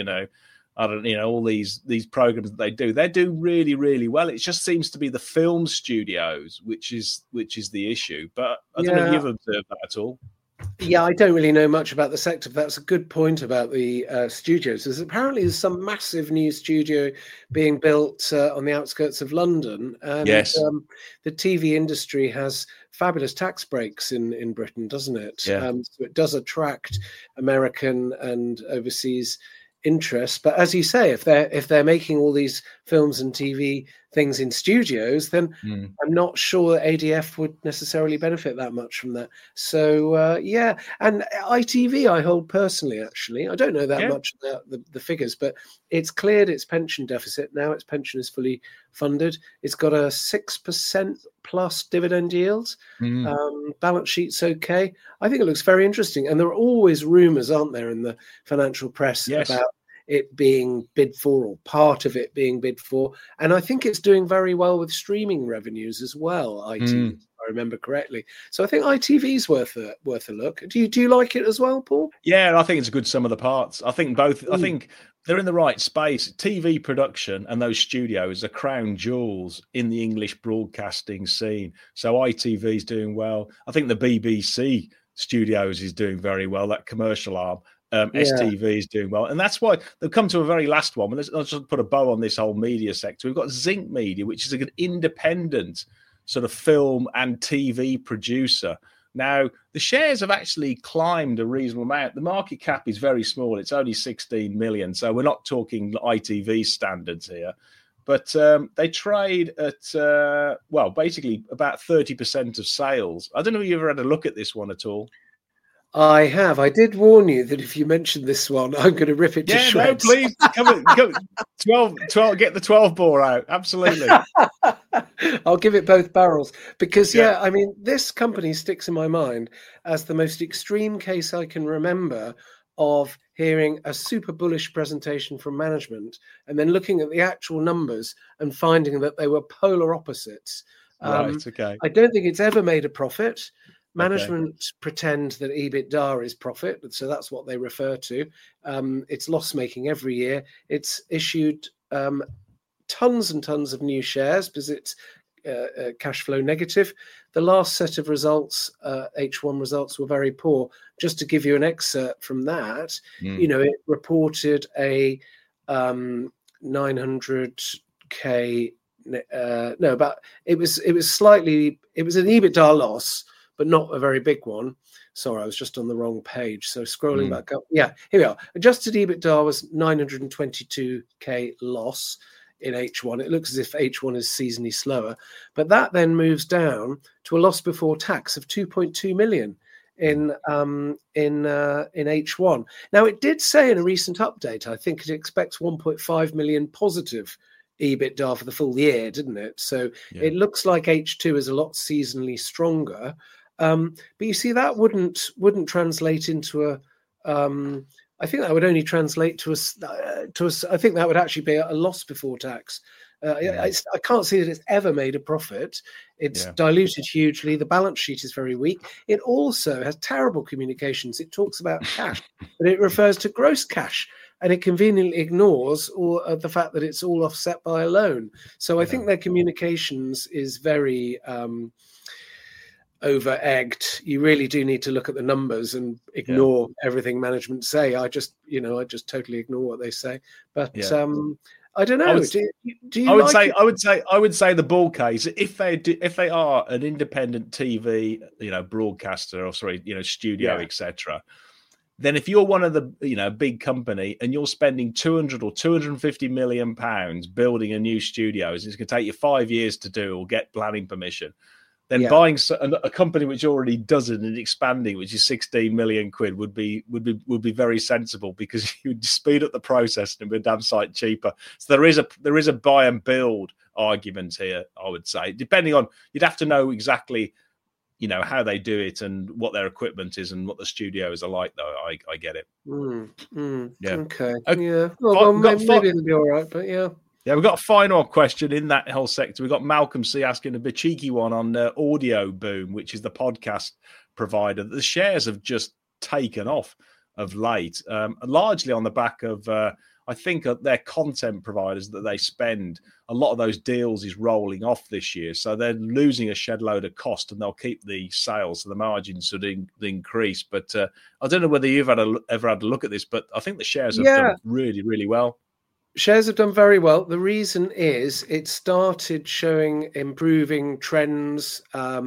all these programs that they do really, really well. It just seems to be the film studios which is the issue. But I don't know if you've observed that at all. Yeah, I don't really know much about the sector, but that's a good point about the studios. There's some massive new studio being built on the outskirts of London. And, yes. The TV industry has fabulous tax breaks in Britain, doesn't it? Yeah. So it does attract American and overseas interest. But as you say, if they're making all these films and TV things in studios, then I'm not sure that ADF would necessarily benefit that much from that. So and ITV I hold personally. Actually, I don't know that much about the figures, but it's cleared its pension deficit now. Its pension is fully funded. It's got a 6% plus dividend yield. Balance sheet's okay. I think it looks very interesting. And there are always rumours, aren't there, in the financial press about it being bid for, or part of it being bid for. And I think it's doing very well with streaming revenues as well, ITV, if I remember correctly. So I think ITV's worth a look. Do you like it as well, Paul? Yeah, I think it's a good sum of the parts. I think both. I think they're in the right space. TV production and those studios are crown jewels in the English broadcasting scene. So ITV is doing well. I think the BBC Studios is doing very well, that commercial arm. STV is doing well. And that's why they've come to a very last one. Let's just put a bow on this whole media sector. We've got Zinc Media, which is an independent sort of film and TV producer. Now, the shares have actually climbed a reasonable amount. The market cap is very small. It's only 16 million. So we're not talking ITV standards here. But they trade at, basically about 30% of sales. I don't know if you ever had a look at this one at all. I have. I did warn you that if you mention this one, I'm going to rip it to shreds. No, please. Come on, 12, get the 12 bore out. Absolutely. I'll give it both barrels because, I mean, this company sticks in my mind as the most extreme case I can remember of hearing a super bullish presentation from management and then looking at the actual numbers and finding that they were polar opposites. Right, okay. I don't think it's ever made a profit. Management pretend that EBITDA is profit, so that's what they refer to. It's loss-making every year. It's issued tons and tons of new shares because it's cash flow negative. The last set of results, H1 results, were very poor. Just to give you an excerpt from that, it reported a 900K. It was an EBITDA loss, but not a very big one. Sorry, I was just on the wrong page. So scrolling back up. Yeah, here we are. Adjusted EBITDA was 922K loss in H1. It looks as if H1 is seasonally slower. But that then moves down to a loss before tax of 2.2 million in H1. Now, it did say in a recent update, I think it expects 1.5 million positive EBITDA for the full year, didn't it? So it looks like H2 is a lot seasonally stronger. But you see, that wouldn't translate into a. I think that would only translate to us. I think that would actually be a loss before tax. I can't see that it's ever made a profit. It's diluted hugely. The balance sheet is very weak. It also has terrible communications. It talks about cash, but it refers to gross cash, and it conveniently ignores the fact that it's all offset by a loan. So I think their communications is very over-egged. You really do need to look at the numbers and ignore everything management say. I just totally ignore what they say. But I don't know. I would say the bull case, if they are an independent TV, broadcaster or studio, etc. Then if you're one of the big company and you're spending 200 or 250 million pounds building a new studio, it's going to take you 5 years to do or get planning permission. Then buying a company which already does it and expanding, which is 16 million quid, would be very sensible, because you would speed up the process and it'd be a damn sight cheaper. So there is a buy and build argument here, I would say. Depending on, you'd have to know exactly, how they do it and what their equipment is and what the studios are like. Though I get it. Okay. Yeah. Well, maybe it'll be all right, but yeah. Yeah, we've got a final question in that whole sector. We've got Malcolm C asking a bit cheeky one on Audio Boom, which is the podcast provider. The shares have just taken off. of late, largely on the back of, I think, their content providers that they spend. A lot of those deals is rolling off this year. So they're losing a shed load of cost, and they'll keep the sales, so the margins should increase. But I don't know whether you've ever had a look at this, but I think the shares have done really, really well. Shares have done very well. The reason is it started showing improving trends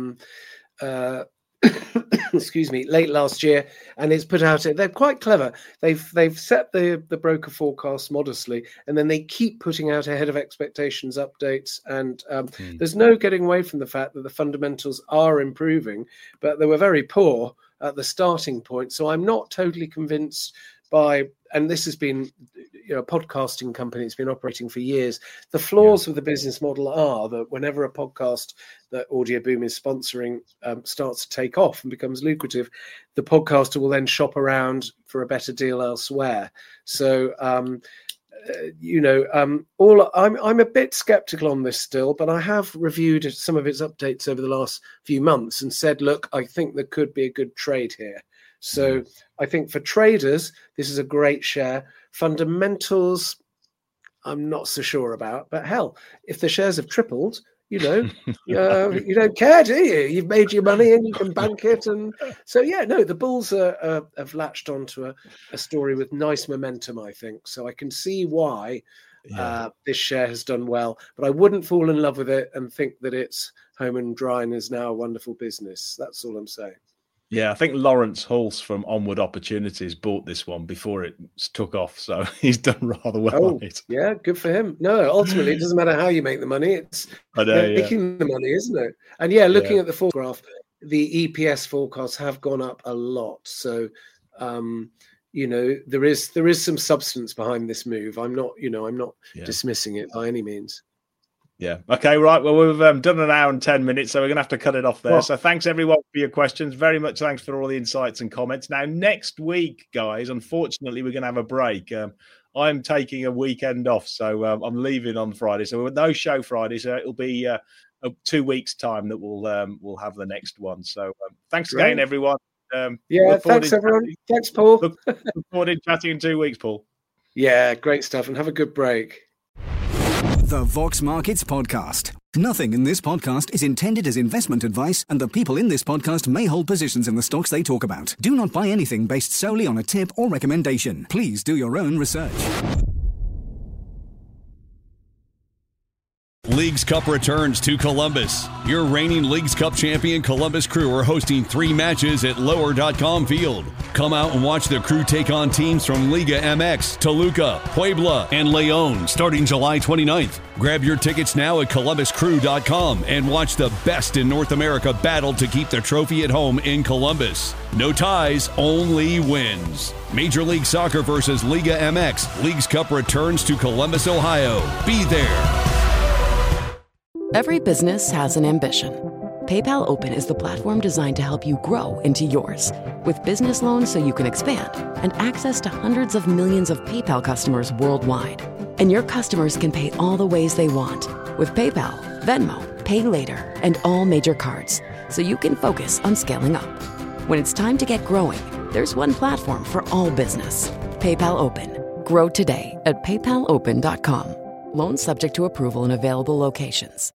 excuse me, late last year, and it's put out. They're quite clever. They've set the broker forecast modestly, and then they keep putting out ahead of expectations updates. And there's no getting away from the fact that the fundamentals are improving, but they were very poor at the starting point. So I'm not totally convinced by, and this has been, a podcasting company that's been operating for years. The flaws of the business model are that whenever a podcast that Audio Boom is sponsoring starts to take off and becomes lucrative, the podcaster will then shop around for a better deal elsewhere. So, I'm a bit skeptical on this still, but I have reviewed some of its updates over the last few months and said, look, I think there could be a good trade here. So I think for traders, this is a great share. Fundamentals, I'm not so sure about. But hell, if the shares have tripled, you don't care, do you? You've made your money and you can bank it. And so, the bulls have latched onto a story with nice momentum, I think. So I can see why this share has done well. But I wouldn't fall in love with it and think that it's home and dry and is now a wonderful business. That's all I'm saying. Yeah, I think Lawrence Hulse from Onward Opportunities bought this one before it took off, so he's done rather well on it. Yeah, good for him. No, ultimately, it doesn't matter how you make the money; it's making the money, isn't it? And looking at the forecast, the EPS forecasts have gone up a lot. So, there is some substance behind this move. I'm not dismissing it by any means. Yeah. Okay, right. Well, we've done an hour and 10 minutes, so we're going to have to cut it off there. Well, so thanks, everyone, for your questions. Very much thanks for all the insights and comments. Now, next week, guys, unfortunately, we're going to have a break. I'm taking a weekend off, so I'm leaving on Friday. So no show Friday, so it'll be 2 weeks' time that we'll have the next one. So thanks again, everyone. Thanks, everyone. Thanks, Paul. Look forward to chatting in 2 weeks, Paul. Yeah, great stuff, and have a good break. The Vox Markets Podcast. Nothing in this podcast is intended as investment advice, and the people in this podcast may hold positions in the stocks they talk about. Do not buy anything based solely on a tip or recommendation. Please do your own research. Leagues Cup returns to Columbus. Your reigning Leagues Cup champion Columbus Crew are hosting 3 matches at Lower.com Field. Come out and watch the Crew take on teams from Liga MX, Toluca, Puebla, and León starting July 29th. Grab your tickets now at ColumbusCrew.com and watch the best in North America battle to keep the trophy at home in Columbus. No ties, only wins. Major League Soccer versus Liga MX. Leagues Cup returns to Columbus, Ohio. Be there. Every business has an ambition. PayPal Open is the platform designed to help you grow into yours. With business loans so you can expand and access to hundreds of millions of PayPal customers worldwide. And your customers can pay all the ways they want with PayPal, Venmo, Pay Later, and all major cards, so you can focus on scaling up. When it's time to get growing, there's one platform for all business. PayPal Open. Grow today at paypalopen.com. Loans subject to approval in available locations.